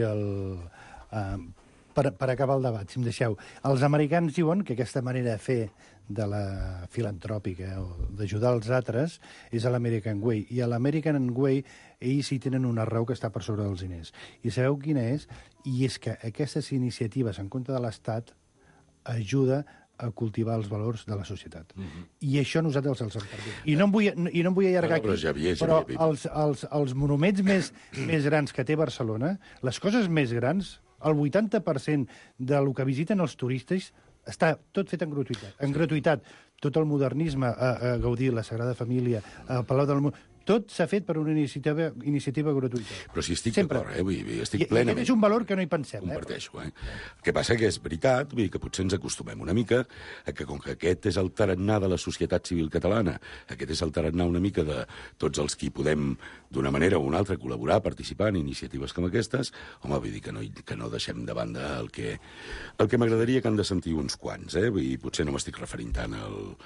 per acabar el debat, si em deixeu. Els americans diuen que aquesta manera de fer de la filantròpica o d'ajudar els altres és a l'American Way. I a l'American Way ells hi tenen una raó que està per sobre dels diners. I sabeu quina és? I és que aquestes iniciatives en compte de l'Estat ajuda a cultivar els valors de la societat. I això nosaltres els hem perdut. I no em vull allargar aquí, però els monuments més grans que té Barcelona, les coses més grans, el 80% del que visiten els turistes està tot fet en gratuïtat. En gratuïtat. Tot el modernisme, a Gaudí, la Sagrada Família, el Palau del Món... Tot s'ha fet per una iniciativa gratuïta. Però si estic d'acord, estic plenament... És un valor que no hi pensem. Comparteixo, El que passa que és veritat, vull dir que potser ens acostumem una mica a que, com que aquest és el tarannà de la societat civil catalana, aquest és el tarannà una mica de tots els qui podem, d'una manera o una altra, col·laborar, participar en iniciatives com aquestes, home, vull dir que no deixem de banda el que m'agradaria que han de sentir uns quants, Vull dir, potser no m'estic referint tant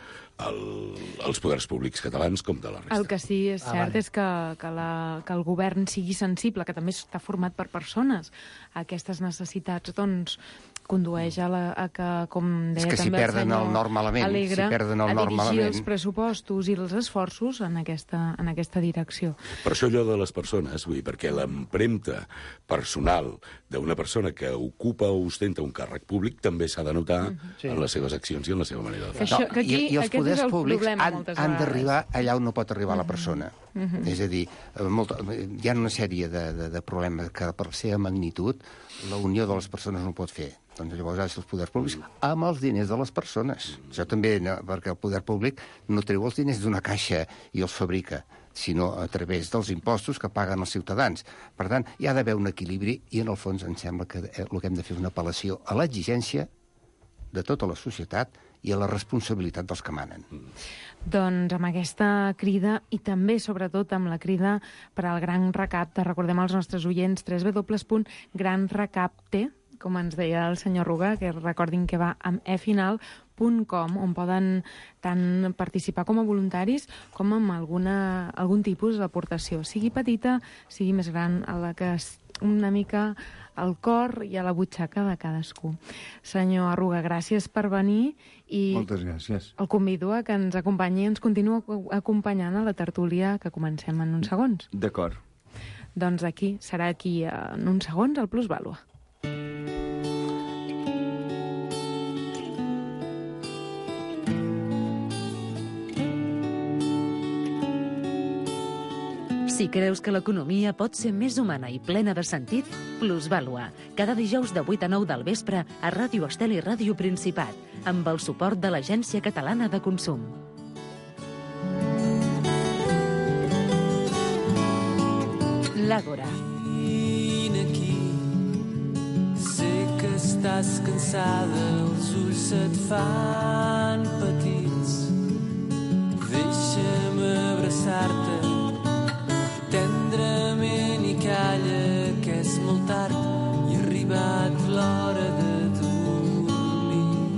als poders públics catalans com de la resta. El que sí és cert és que el govern sigui sensible, que també està format per persones, a aquestes necessitats, doncs, condueix a que, com deia també el senyor Alegre, a dirigir els pressupostos i els esforços en aquesta direcció. Per això allò de les persones, vull dir, perquè l'empremta personal d'una persona que ocupa o ostenta un càrrec públic també s'ha de notar en les seves accions i en la seva manera de fer. I els poders públics han d'arribar allà on no pot arribar la persona. És a dir, hi ha una sèrie de problemes que per la seva magnitud la unió de les persones no pot fer. Doncs llavors ha de ser els poders públics amb els diners de les persones. Això també, perquè el poder públic no treu els diners d'una caixa i els fabrica, sinó a través dels impostos que paguen els ciutadans. Per tant, hi ha d'haver un equilibri i, en el fons, em sembla que el que hem de fer és una apel·lació a l'exigència de tota la societat i a la responsabilitat dels que manen. Doncs amb aquesta crida i també, sobretot, amb la crida per al Gran Recapte, recordem als nostres oients www.granrecapte, com ens deia el senyor Ruga, que recordin que va amb efinal.com, on poden tant participar com a voluntaris com amb algun tipus d'aportació, sigui petita, sigui més gran, a la que una mica al cor i a la butxaca de cadascú. Senyor Arruga, gràcies per venir i moltes gràcies. El convido a que ens acompanyi i ens continua acompanyant a la tertúlia que comencem en uns segons. D'acord. Doncs serà aquí en uns segons el Plusvàlua. Si creus que l'economia pot ser més humana i plena de sentit, Plusvàlua, cada dijous de 8 a 9 del vespre a Ràdio Estel i Ràdio Principat, amb el suport de l'Agència Catalana de Consum. L'Àgora. Aquí, sé que estàs cansada, els ulls se't fan petits. Deixa'm abraçar-te tendrament i calla, que és molt tard i ha arribat l'hora de dormir.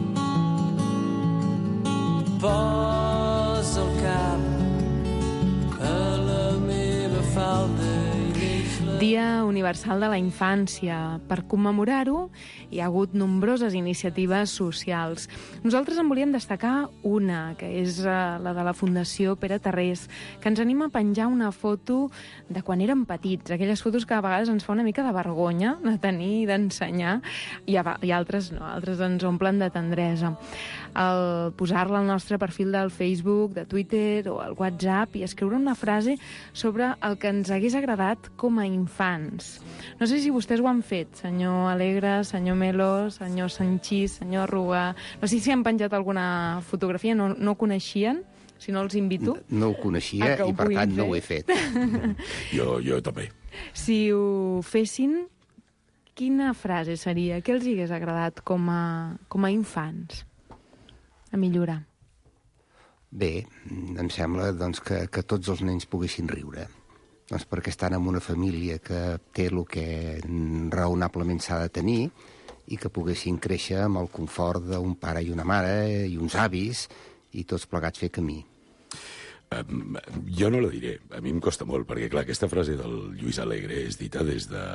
Dia Universal de la Infància. Per commemorar-ho, hi ha hagut nombroses iniciatives socials. Nosaltres en volíem destacar una, que és la de la Fundació Pere Tarrés, que ens anima a penjar una foto de quan érem petits, aquelles fotos que a vegades ens fa una mica de vergonya de tenir i d'ensenyar, i altres no, altres ens omplen de tendresa. El posar-la al nostre perfil del Facebook, de Twitter o al WhatsApp i escriure una frase sobre el que ens hagués agradat com a infants. No sé si vostès ho han fet, senyor Alegre, senyor Melo, senyor Sanchís, senyor Arruga. No sé si han penjat alguna fotografia, no ho coneixien, si no els invito. No ho coneixia i per tant no ho he fet. Jo també. Si ho fessin, quina frase seria? Què els hagués agradat com a infants a millorar? Bé, em sembla doncs, que tots els nens poguessin riure. Doncs perquè estan en una família que té el que raonablement s'ha de tenir i que poguessin créixer amb el confort d'un pare i una mare i uns avis i tots plegats fer camí. Jo no la diré. A mi em costa molt, perquè, clar, aquesta frase del Lluís Alegre és dita des de...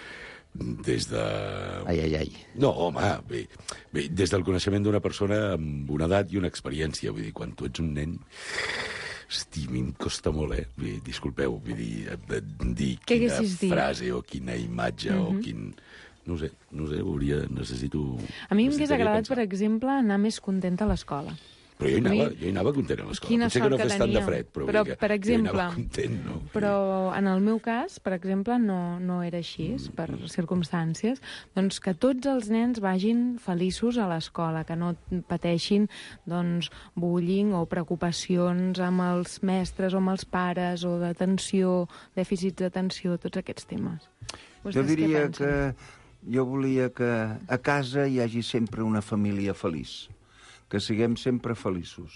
Ai. No, home, bé, des del coneixement d'una persona amb una edat i una experiència. Vull dir, quan tu ets un nen... Hosti, a mi em costa molt, disculpeu, vull dir quina frase o quina imatge o quin... No sé, necessito... A mi m'hagués agradat, per exemple, anar més contenta a l'escola. Però jo hi anava content a l'escola. Potser que no fes tant de fred, però per exemple, jo hi anava content, no? Però en el meu cas, per exemple, no era així, per circumstàncies. Doncs que tots els nens vagin feliços a l'escola, que no pateixin bullying o preocupacions amb els mestres o amb els pares o d'atenció, dèficits d'atenció, tots aquests temes. Jo diria que jo volia que a casa hi hagi sempre una família feliç, que siguem sempre feliços.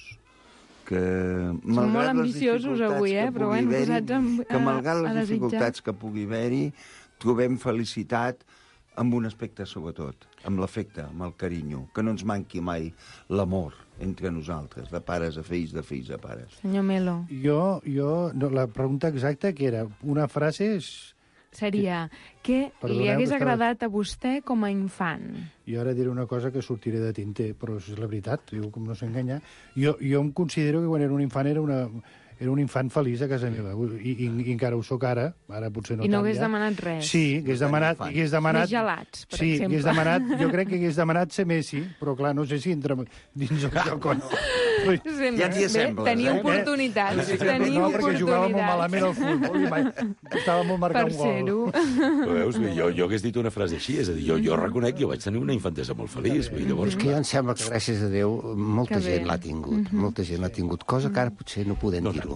Som molt ambiciosos avui, però posats que malgrat les dificultats que pugui haver-hi, trobem felicitat amb un aspecte sobretot, amb l'afecte, amb el carinyo, que no ens manqui mai l'amor entre nosaltres, de pares a fills, de fills a pares. Senyor Melo. La pregunta exacta que era, una frase... Seria, què li hagués agradat a vostè com a infant? Jo ara diré una cosa que sortiré de tinter, però és la veritat, diu, com no s'enganya. Jo em considero que quan era un infant era un infant feliç a casa meva, i encara ho soc ara potser no tant. I no hagués demanat res? Sí, hagués demanat... Més gelats, per exemple. Hagués demanat, jo crec que hagués demanat ser Messi, però clar, no sé si entra dins el joc o no. Ja t'hi assembles, Tenia oportunitats. No, perquè jugava molt malament al futbol i estava molt marcat un gol. Però veus, jo hagués dit una frase així, és a dir, jo reconec que jo vaig tenir una infantesa molt feliç. És que jo em sembla que, gràcies a Déu, molta gent l'ha tingut, cosa que ara potser no podem dir-ho.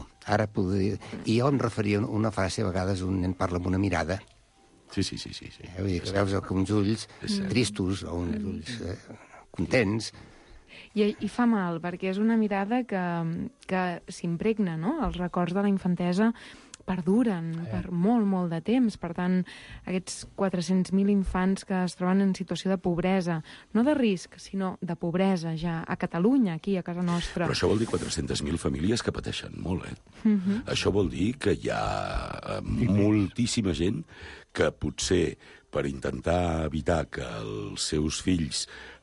I jo em referia a una frase, a vegades un nen parla amb una mirada. Sí. Vull dir que veus uns ulls tristos o uns ulls contents. I fa mal, perquè és una mirada que s'impregna, no? Els records de la infantesa perduren per molt, molt de temps. Per tant, aquests 400.000 infants que es troben en situació de pobresa, no de risc, sinó de pobresa ja, a Catalunya, aquí, a casa nostra. Però això vol dir 400.000 famílies que pateixen molt, Això vol dir que hi ha moltíssima gent que potser per intentar evitar que els seus fills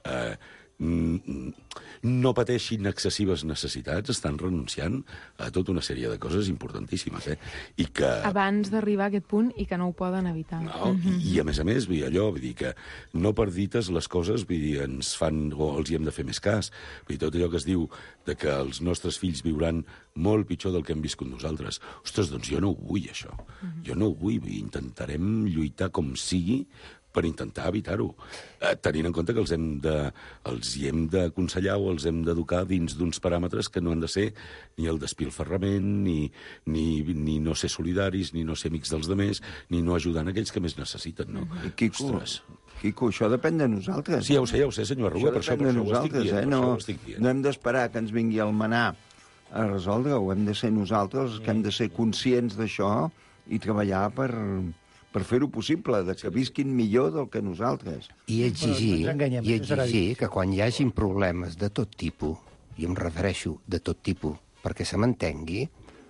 no pateixin excessives necessitats, estan renunciant a tota una sèrie de coses importantíssimes, I que... Abans d'arribar a aquest punt i que no ho poden evitar. No, i a més, vull dir que no per dites les coses, vull dir, ens fan o els hi hem de fer més cas. Vull dir, tot allò que es diu de que els nostres fills viuran molt pitjor del que hem viscut nosaltres. Ostres, doncs jo no ho vull, això. Jo no ho vull, intentarem lluitar com sigui per intentar evitar-ho, tenint en compte que els hi hem d'aconsellar o els hem d'educar dins d'uns paràmetres que no han de ser ni el despilferrament, ni no ser solidaris, ni no ser amics dels demés, ni no ajudant aquells que més necessiten, no? Quico, això depèn de nosaltres. Sí, ja ho sé, senyor Arruga, per això ho estic dient. No hem d'esperar que ens vingui el manà a resoldre-ho, hem de ser nosaltres que hem de ser conscients d'això i treballar per fer-ho possible, que visquin millor del que nosaltres. I exigir que quan hi hagin problemes de tot tipus, i em refereixo de tot tipus, perquè se m'entengui,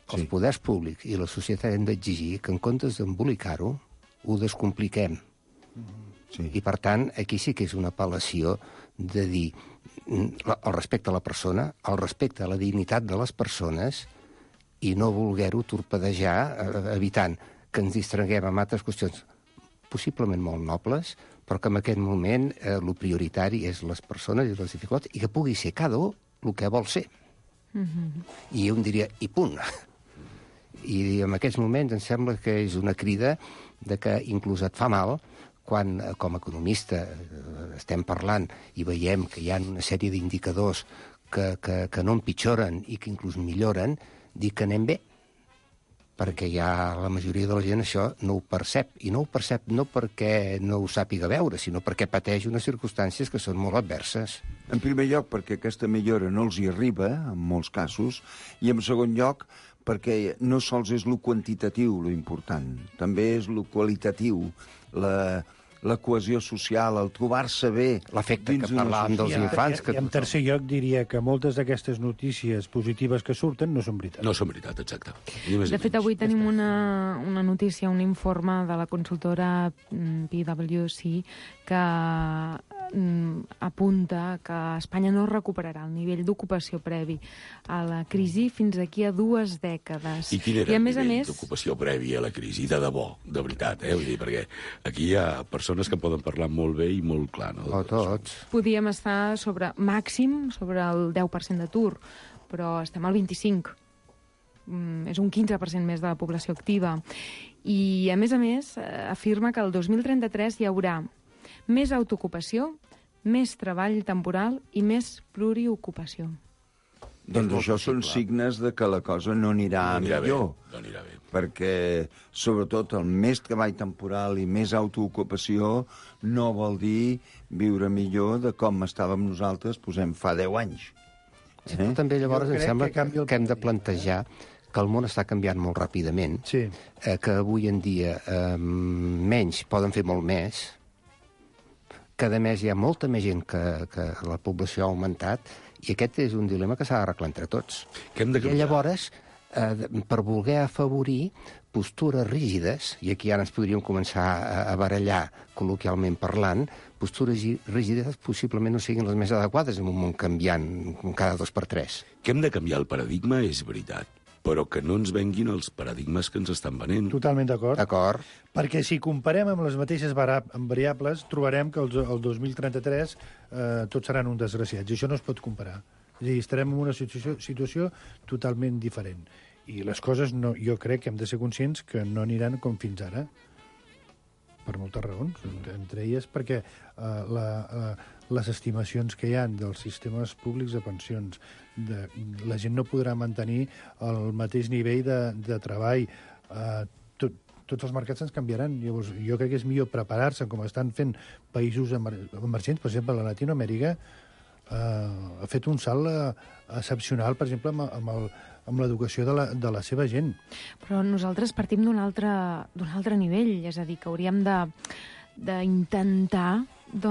Els poders públics i la societat hem d'exigir que en comptes d'embolicar-ho, ho descompliquem. Sí. I, per tant, aquí sí que és una apel·lació de dir el respecte a la persona, el respecte a la dignitat de les persones i no voler-ho torpedejar, evitant que ens distreguem amb altres qüestions possiblement molt nobles, però que en aquest moment el prioritari és les persones i les dificultats i que pugui ser cada un el que vol ser. I un diria, i punt. I en aquests moments em sembla que és una crida de que inclús et fa mal quan, com a economista, estem parlant i veiem que hi ha una sèrie d'indicadors que no empitjoren i que inclús milloren, dir que anem bé, perquè ja la majoria de la gent això no ho percep, i no ho percep no perquè no ho sàpiga veure, sinó perquè pateix unes circumstàncies que són molt adverses. En primer lloc, perquè aquesta millora no els hi arriba, en molts casos, i en segon lloc, perquè no sols és lo quantitatiu lo important, també és lo qualitatiu, la cohesió social, el trobar-se bé... L'efecte que parlàvem dels infants... I en tercer lloc diria que moltes d'aquestes notícies positives que surten no són veritat. No són veritat, exacte. De fet, avui tenim una notícia, un informe de la consultora PwC que apunta que Espanya no recuperarà el nivell d'ocupació previ a la crisi fins d'aquí a 2 dècades. I quin era el nivell d'ocupació previ a la crisi? De debò, de veritat, Vull dir, perquè aquí hi ha persones que poden parlar molt bé i molt clar, no? O tots. Podíem estar màxim sobre el 10% d'atur, però estem al 25%. És un 15% més de la població activa. I, a més, afirma que el 2033 hi haurà més autoocupació, més treball temporal i més pluriocupació. Doncs això són signes de que la cosa no anirà millor. No anirà bé. Perquè, sobretot, el més treball temporal i més autoocupació no vol dir viure millor de com estàvem nosaltres, posem, fa 10 anys. També llavors em sembla que hem de plantejar que el món està canviant molt ràpidament, que avui en dia menys poden fer molt més, que a més hi ha molta més gent que la població ha augmentat, i aquest és un dilema que s'ha d'arreglar entre tots. I llavors, per voler afavorir postures rígides, i aquí ara ens podríem començar a barallar col·loquialment parlant, postures rígides possiblement no siguin les més adequades en un món canviant cada 2 per 3. Que hem de canviar el paradigma és veritat, però que no ens venguin els paradigmes que ens estan venent. Totalment d'acord. D'acord. Perquè si comparem amb les mateixes variables, trobarem que el 2033 tots seran un desgraciats, i això no es pot comparar. És a dir, estarem en una situació totalment diferent. I les coses, jo crec que hem de ser conscients que no aniran com fins ara, per moltes raons, entre elles perquè les estimacions que hi ha dels sistemes públics de pensions, la gent no podrà mantenir el mateix nivell de treball, tots els mercats ens canviaran. Llavors, jo crec que és millor preparar-se, com estan fent països emergents, per exemple, la Latinoamèrica ha fet un salt excepcional, per exemple, amb l'educació de la seva gent. Però nosaltres partim d'un altre nivell, és a dir, que hauríem d'intentar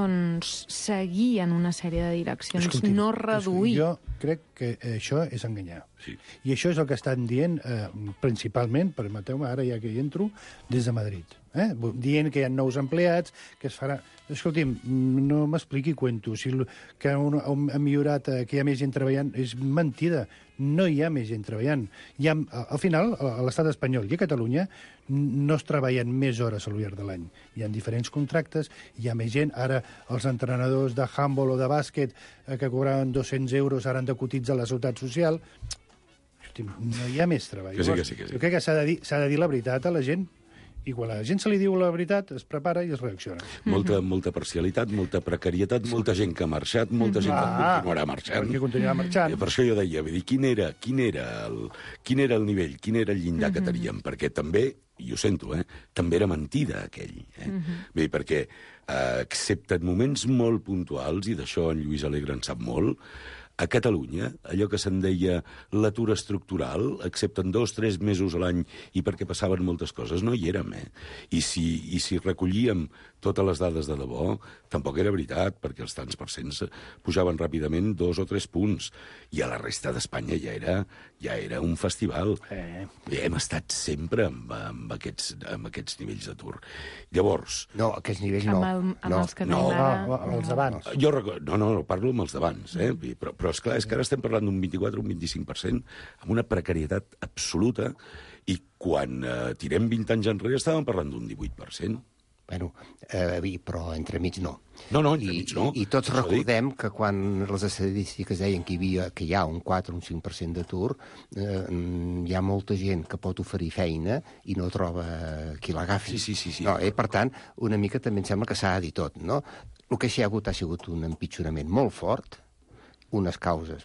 seguir en una sèrie de direccions, no reduir. Jo crec que això és enganyar. Sí. I això és el que estan dient, principalment, permeteu-me, ara ja que hi entro, des de Madrid. Dient que hi ha nous empleats, que es farà... Escolti'm, no m'expliqui cuento. Si que ha millorat, que hi ha més gent treballant, és mentida. No hi ha més gent treballant. Al final, a l'estat espanyol i a Catalunya no es treballen més hores al llarg de l'any. Hi ha diferents contractes, hi ha més gent. Ara els entrenadors de handball o de bàsquet que cobraven 200 euros ara han de cotitzar a la Seguretat Social. Hosti, no hi ha més treball. Que sí. Jo crec que s'ha de dir la veritat a la gent. I quan a la gent se li diu la veritat, es prepara i es reacciona. Molta parcialitat, molta precarietat, molta gent que ha marxat, molta gent que continuarà marxant. Que continuarà marxant. Per això jo deia, vull dir, quin era el nivell, quin era el llindar que teníem? Perquè també, i ho sento, també era mentida aquell. Vull dir, perquè, excepte en moments molt puntuals, i d'això en Lluís Alegre en sap molt, A Catalunya, allò que se'n deia l'atur estructural, excepte en 2-3 mesos a l'any i perquè passaven moltes coses, no hi érem, I si recollíem totes les dades de debò, tampoc era veritat, perquè els tants percents pujaven ràpidament 2 o 3 punts. I a la resta d'Espanya ja era un festival. Hem estat sempre amb aquests nivells d'atur. Llavors... No, aquests nivells no. Amb els que tenim ara... Els d'abans. No, parlo amb els d'abans, Però esclar, és que ara estem parlant d'un 24 o un 25%, amb una precarietat absoluta, i quan tirem 20 anys enrere estàvem parlant d'un 18%. Bueno, però entremig no. No, entremig no. I tots recordem que quan les estadístiques deien que hi ha un 4 o un 5% d'atur, hi ha molta gent que pot oferir feina i no troba qui l'agafi. Sí. No, per tant, una mica també em sembla que s'ha de dir tot, no? El que hi ha sigut un empitjorament molt fort, unes causes,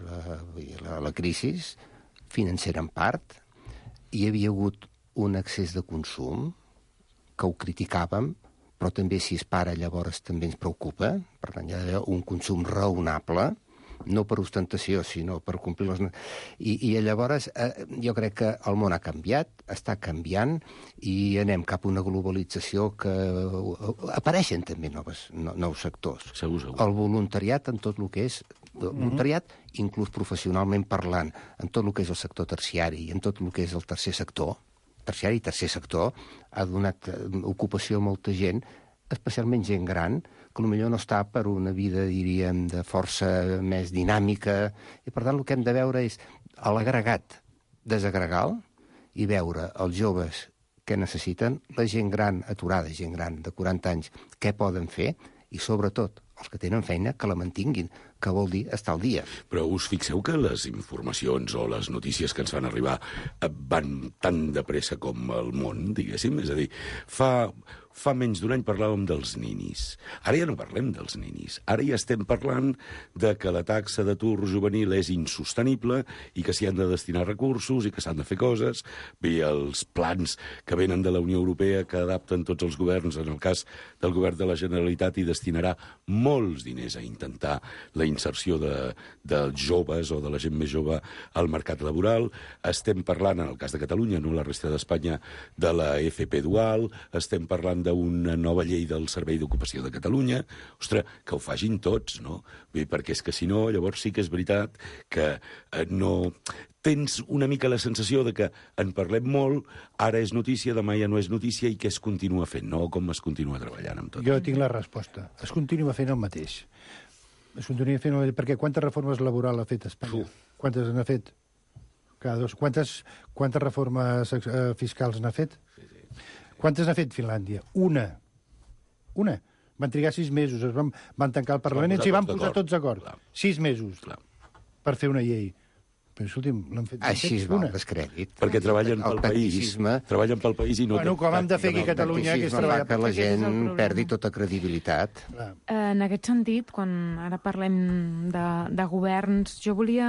la crisi financera en part, hi havia hagut un excés de consum, que ho criticàvem, però també si es para llavors també ens preocupa. Per tant, hi ha d'haver un consum raonable, no per ostentació, sinó per complir les... I llavors jo crec que el món ha canviat, està canviant, i anem cap a una globalització que apareixen també nous sectors. Segur. El voluntariat en tot el que és... Voluntariat, inclús professionalment parlant, en tot el que és el sector terciari i en tot el que és el tercer sector, terciari i tercer sector, ha donat ocupació a molta gent, especialment gent gran, que potser no està per una vida, diríem, de força més dinàmica, i per tant el que hem de veure és l'agregat desagregar-lo i veure els joves què necessiten, la gent gran aturada, gent gran de 40 anys, què poden fer, i sobretot els que tenen feina que la mantinguin, que vol dir estar al dia. Però us fixeu que les informacions o les notícies que ens fan arribar van tan de pressa com el món, diguéssim? És a dir, fa menys d'un any parlàvem dels ninis. Ara ja no parlem dels ninis. Ara ja estem parlant de que la taxa d'atur juvenil és insostenible i que s'hi han de destinar recursos i que s'han de fer coses. Bé, els plans que venen de la Unió Europea que adapten tots els governs, en el cas del govern de la Generalitat, hi destinarà molts diners a intentar la inserció dels joves o de la gent més jove al mercat laboral. Estem parlant, en el cas de Catalunya, no la resta d'Espanya, de la FP dual. Estem parlant d'una nova llei del Servei d'Ocupació de Catalunya. Ostres, que ho facin tots, no? Bé, perquè és que si no, llavors sí que és veritat que no... Tens una mica la sensació de que en parlem molt, ara és notícia, demà ja no és notícia, i què es continua fent, no? Com es continua treballant amb tot. Jo tinc la resposta. Es continua fent el mateix. Es continua fent el mateix, perquè quantes reformes laborals ha fet Espanya? Quantes n'ha fet? Quantes reformes fiscals n'ha fet? Quantes n'ha fet Finlàndia? Una. Van trigar 6 mesos, van tancar el Parlament i s'hi van posar tots d'acord. 6 mesos per fer una llei. Però, escolti'm, l'han fet... Així es va el descrèdit. Perquè treballen pel país. Treballen pel país i no... Bueno, com hem de fer aquí a Catalunya, que és treballar... que la gent perdi tota credibilitat. En aquest sentit, quan ara parlem de governs, jo volia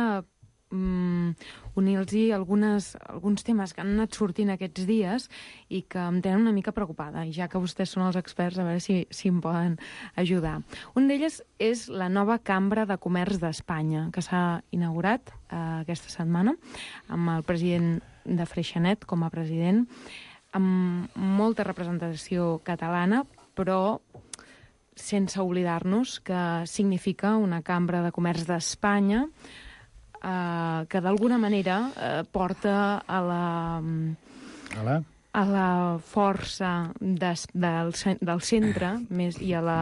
unir-los alguns temes que han anat sortint aquests dies i que em tenen una mica preocupada, i ja que vostès són els experts, a veure si em poden ajudar. Un d'elles és la nova Cambra de Comerç d'Espanya, que s'ha inaugurat aquesta setmana, amb el president de Freixenet com a president, amb molta representació catalana, però sense oblidar-nos que significa una Cambra de Comerç d'Espanya que d'alguna manera porta a la força del centre més, i a la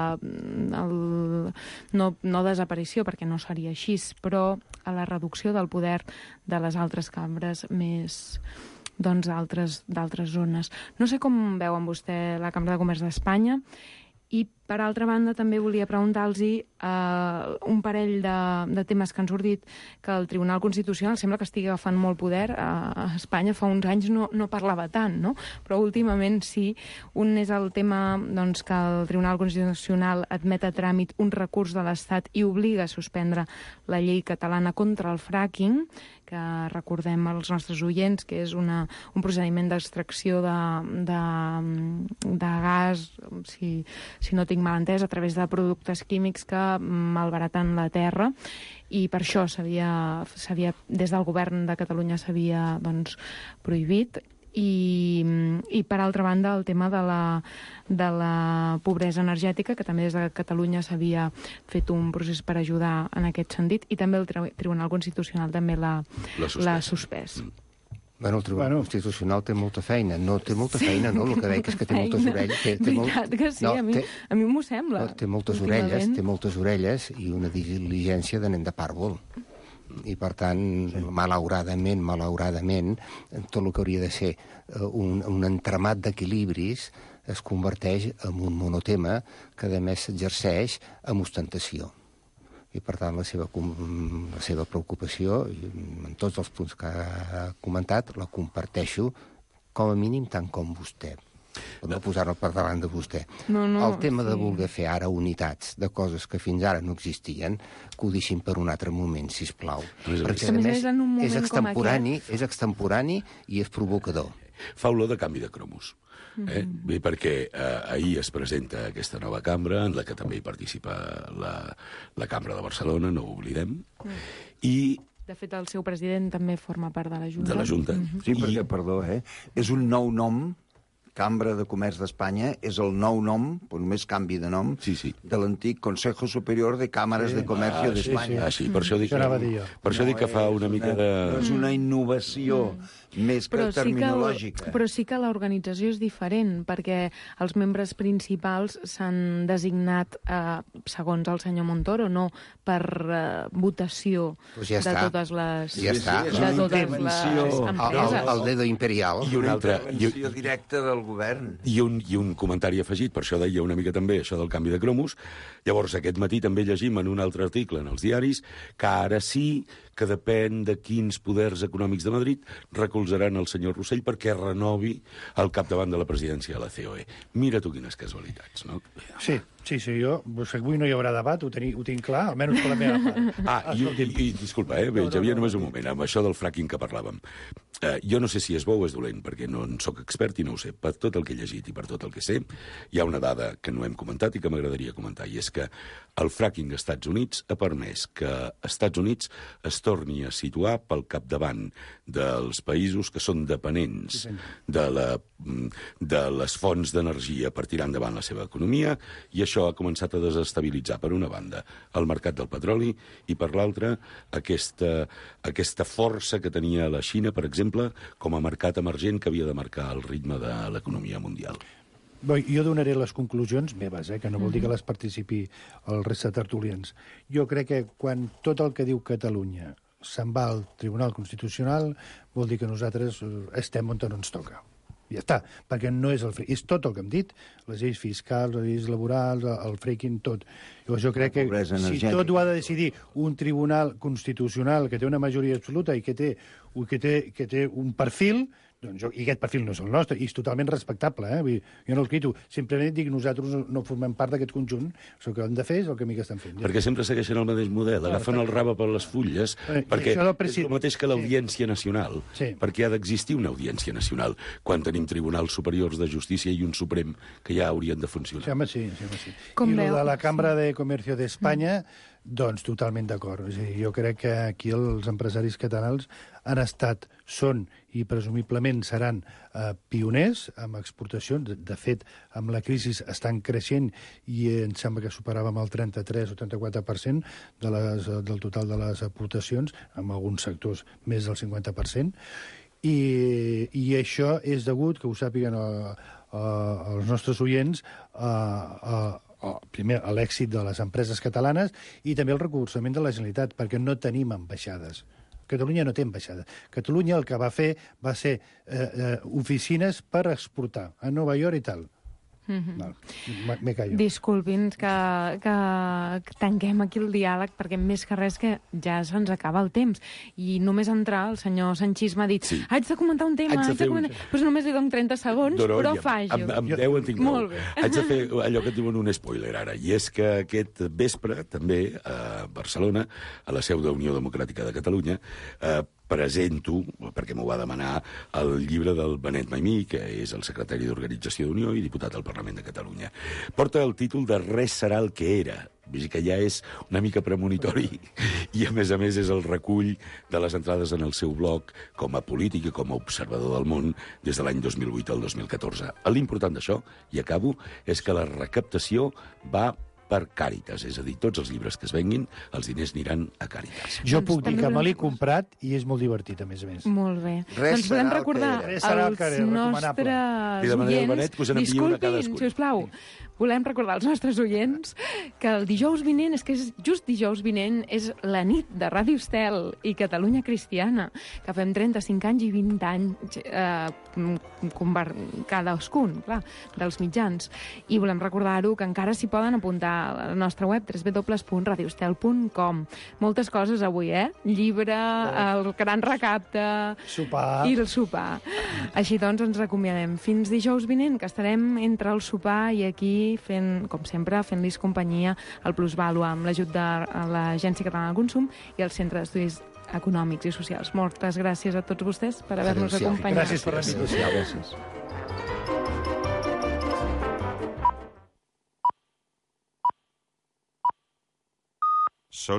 no desaparició, perquè no seria així, però a la reducció del poder de les altres cambres més d'altres zones. No sé com veuen vostè la Cambra de Comerç d'Espanya. I, per altra banda, també volia preguntar-los un parell de temes que han sortit, que el Tribunal Constitucional sembla que estigui agafant molt poder. A Espanya fa uns anys no parlava tant, no? Però últimament sí. Un és el tema que el Tribunal Constitucional admet a tràmit un recurs de l'Estat i obliga a suspendre la llei catalana contra el fracking, que recordem als nostres oients que és un procediment d'extracció de gas, si no tinc mal entès, a través de productes químics que malbaratant la terra, i per això des del govern de Catalunya s'havia prohibit. I per altra banda, el tema de la pobresa energètica, que també des de Catalunya s'havia fet un procés per ajudar en aquest sentit, i també el Tribunal Constitucional també l'ha suspès. Bueno, el Tribunal Constitucional té molta feina. No té molta feina, no? El que veig és que té moltes orelles. Veritat que sí, a mi m'ho sembla. Té moltes orelles i una diligència de nen de pàrvol. I, per tant, malauradament, tot el que hauria de ser un entramat d'equilibris es converteix en un monotema que, a més, s'exerceix amb ostentació. I, per tant, la seva preocupació, en tots els punts que ha comentat, la comparteixo com a mínim tant com vostè. Per no posar-lo per davant de vostè. El tema de voler fer ara unitats de coses que fins ara no existien, que ho deixin per un altre moment, sisplau. Perquè, a més, és extemporani i és provocador. Fa olor de canvi de cromos. Bé, perquè ahir es presenta aquesta nova cambra, en la que també hi participa la Cambra de Barcelona, no ho oblidem, i... De fet, el seu president també forma part de la Junta. De la Junta. Sí, perquè, perdó, és un nou nom. Cambra de Comerç d'Espanya és el nou nom, però només canvi de nom, de l'antic Consejo Superior de Cámaras de Comercio d'Espanya. Sí, per això dic que fa una mica de... És una innovació més que terminològica. Però sí que l'organització és diferent, perquè els membres principals s'han designat, segons el senyor Montoro, no per votació de totes les empreses. El dedo imperial. I una intervenció directa del govern. I un comentari afegit, per això deia una mica també això del canvi de cromos. Llavors, aquest matí també llegim en un altre article en els diaris que ara sí que depèn de quins poders econòmics de Madrid recolzaran el senyor Rossell perquè renovi el capdavant de la presidència de la COE. Mira tu quines casualitats, no? Sí, jo, avui no hi haurà debat, ho tinc clar, almenys per la meva part. I disculpa, Xavier, només un moment, amb això del fracking que parlàvem. Jo no sé si és bo o és dolent, perquè no en soc expert i no ho sé. Per tot el que he llegit i per tot el que sé, hi ha una dada que no hem comentat i que m'agradaria comentar, i és que el fracking als Estats Units ha permès que als Estats Units es torni a situar pel capdavant dels països que són dependents de les fonts d'energia per tirar endavant la seva economia, i això ha començat a desestabilitzar, per una banda, el mercat del petroli i, per l'altra, aquesta força que tenia la Xina, per exemple, com a mercat emergent que havia de marcar el ritme de l'economia mundial. Bé, jo donaré les conclusions meves, que no vol dir que les participi el resta de tertulians. Jo crec que quan tot el que diu Catalunya se'n va al Tribunal Constitucional, vol dir que nosaltres estem on no ens toca. Ja està, perquè no és és tot el que hem dit, les lleis fiscals, les lleis laborals, el fracking, tot. Llavors jo crec que si tot ho ha de decidir un Tribunal Constitucional que té una majoria absoluta i que té un perfil, doncs i aquest perfil no és el nostre, i és totalment respectable, jo no el crito, simplement dic nosaltres no formem part d'aquest conjunt, el que hem de fer és el camí que estem fent. Perquè sempre segueixen el mateix model, agafen el rave per les fulles, perquè és el mateix que l'Audiència Nacional, perquè ha d'existir una Audiència Nacional, quan tenim tribunals superiors de justícia i un Suprem que ja haurien de funcionar. Sí. I el de la Cambra de Comercio d'Espanya, doncs totalment d'acord. Jo crec que aquí els empresaris catalans han estat, són i presumiblement seran pioners amb exportacions. De fet, amb la crisi estan creixent i em sembla que superàvem el 33 o 34% del total de les exportacions, en alguns sectors més del 50%. I això és degut, que ho sàpiguen els nostres oients, primer, a l'èxit de les empreses catalanes i també el recolzament de la Generalitat, perquè no tenim ambaixades. Catalunya no té ambaixada. Catalunya el que va fer va ser oficines per exportar a Nova York i tal. Me callo. Disculpin que tanquem aquí el diàleg, perquè més que res que ja se'ns acaba el temps. I només entrar, el senyor Sanchís m'ha dit haig de comentar un tema, doncs només li dono 30 segons, però faig-ho. Amb 10 en tinc prou. Haig de fer allò que et diuen un spoiler ara, i és que aquest vespre, també, a Barcelona, a la seu de Unió Democràtica de Catalunya, presento, perquè m'ho va demanar, el llibre del Benet Maimí, que és el secretari d'Organització d'Unió i diputat al Parlament de Catalunya. Porta el títol de Res serà el que era. Vull dir que ja és una mica premonitori i, a més, és el recull de les entrades en el seu blog com a polític i com a observador del món des de l'any 2008 al 2014. L'important d'això, i acabo, és que la recaptació va per Càritas, és a dir, tots els llibres que es venguin, els diners aniran a Càritas. Jo puc dir que me l'he comprat i és molt divertit, a més a més. Molt bé. Doncs volem recordar als nostres oients... Disculpin, sisplau. Volem recordar als nostres oients que el dijous vinent, és que és just dijous vinent, és la nit de Ràdio Estel i Catalunya Cristiana, que fem 35 anys i 20 anys cadascun, clar, dels mitjans. I volem recordar-ho que encara s'hi poden apuntar a la nostra web, www.radioestel.com. Moltes coses avui, Llibre, el gran recapte... Sopar. I el sopar. Així doncs ens acomiadem. Fins dijous vinent, que estarem entre el sopar i aquí fent, com sempre, fent-los companyia al Plusvàlua amb l'ajut de l'Agència Catalana del Consum i el Centre d'Estudis Econòmics i Socials. Moltes gràcies a tots vostès per haver-nos acompanyat. Gràcies per la invitació. Gràcies.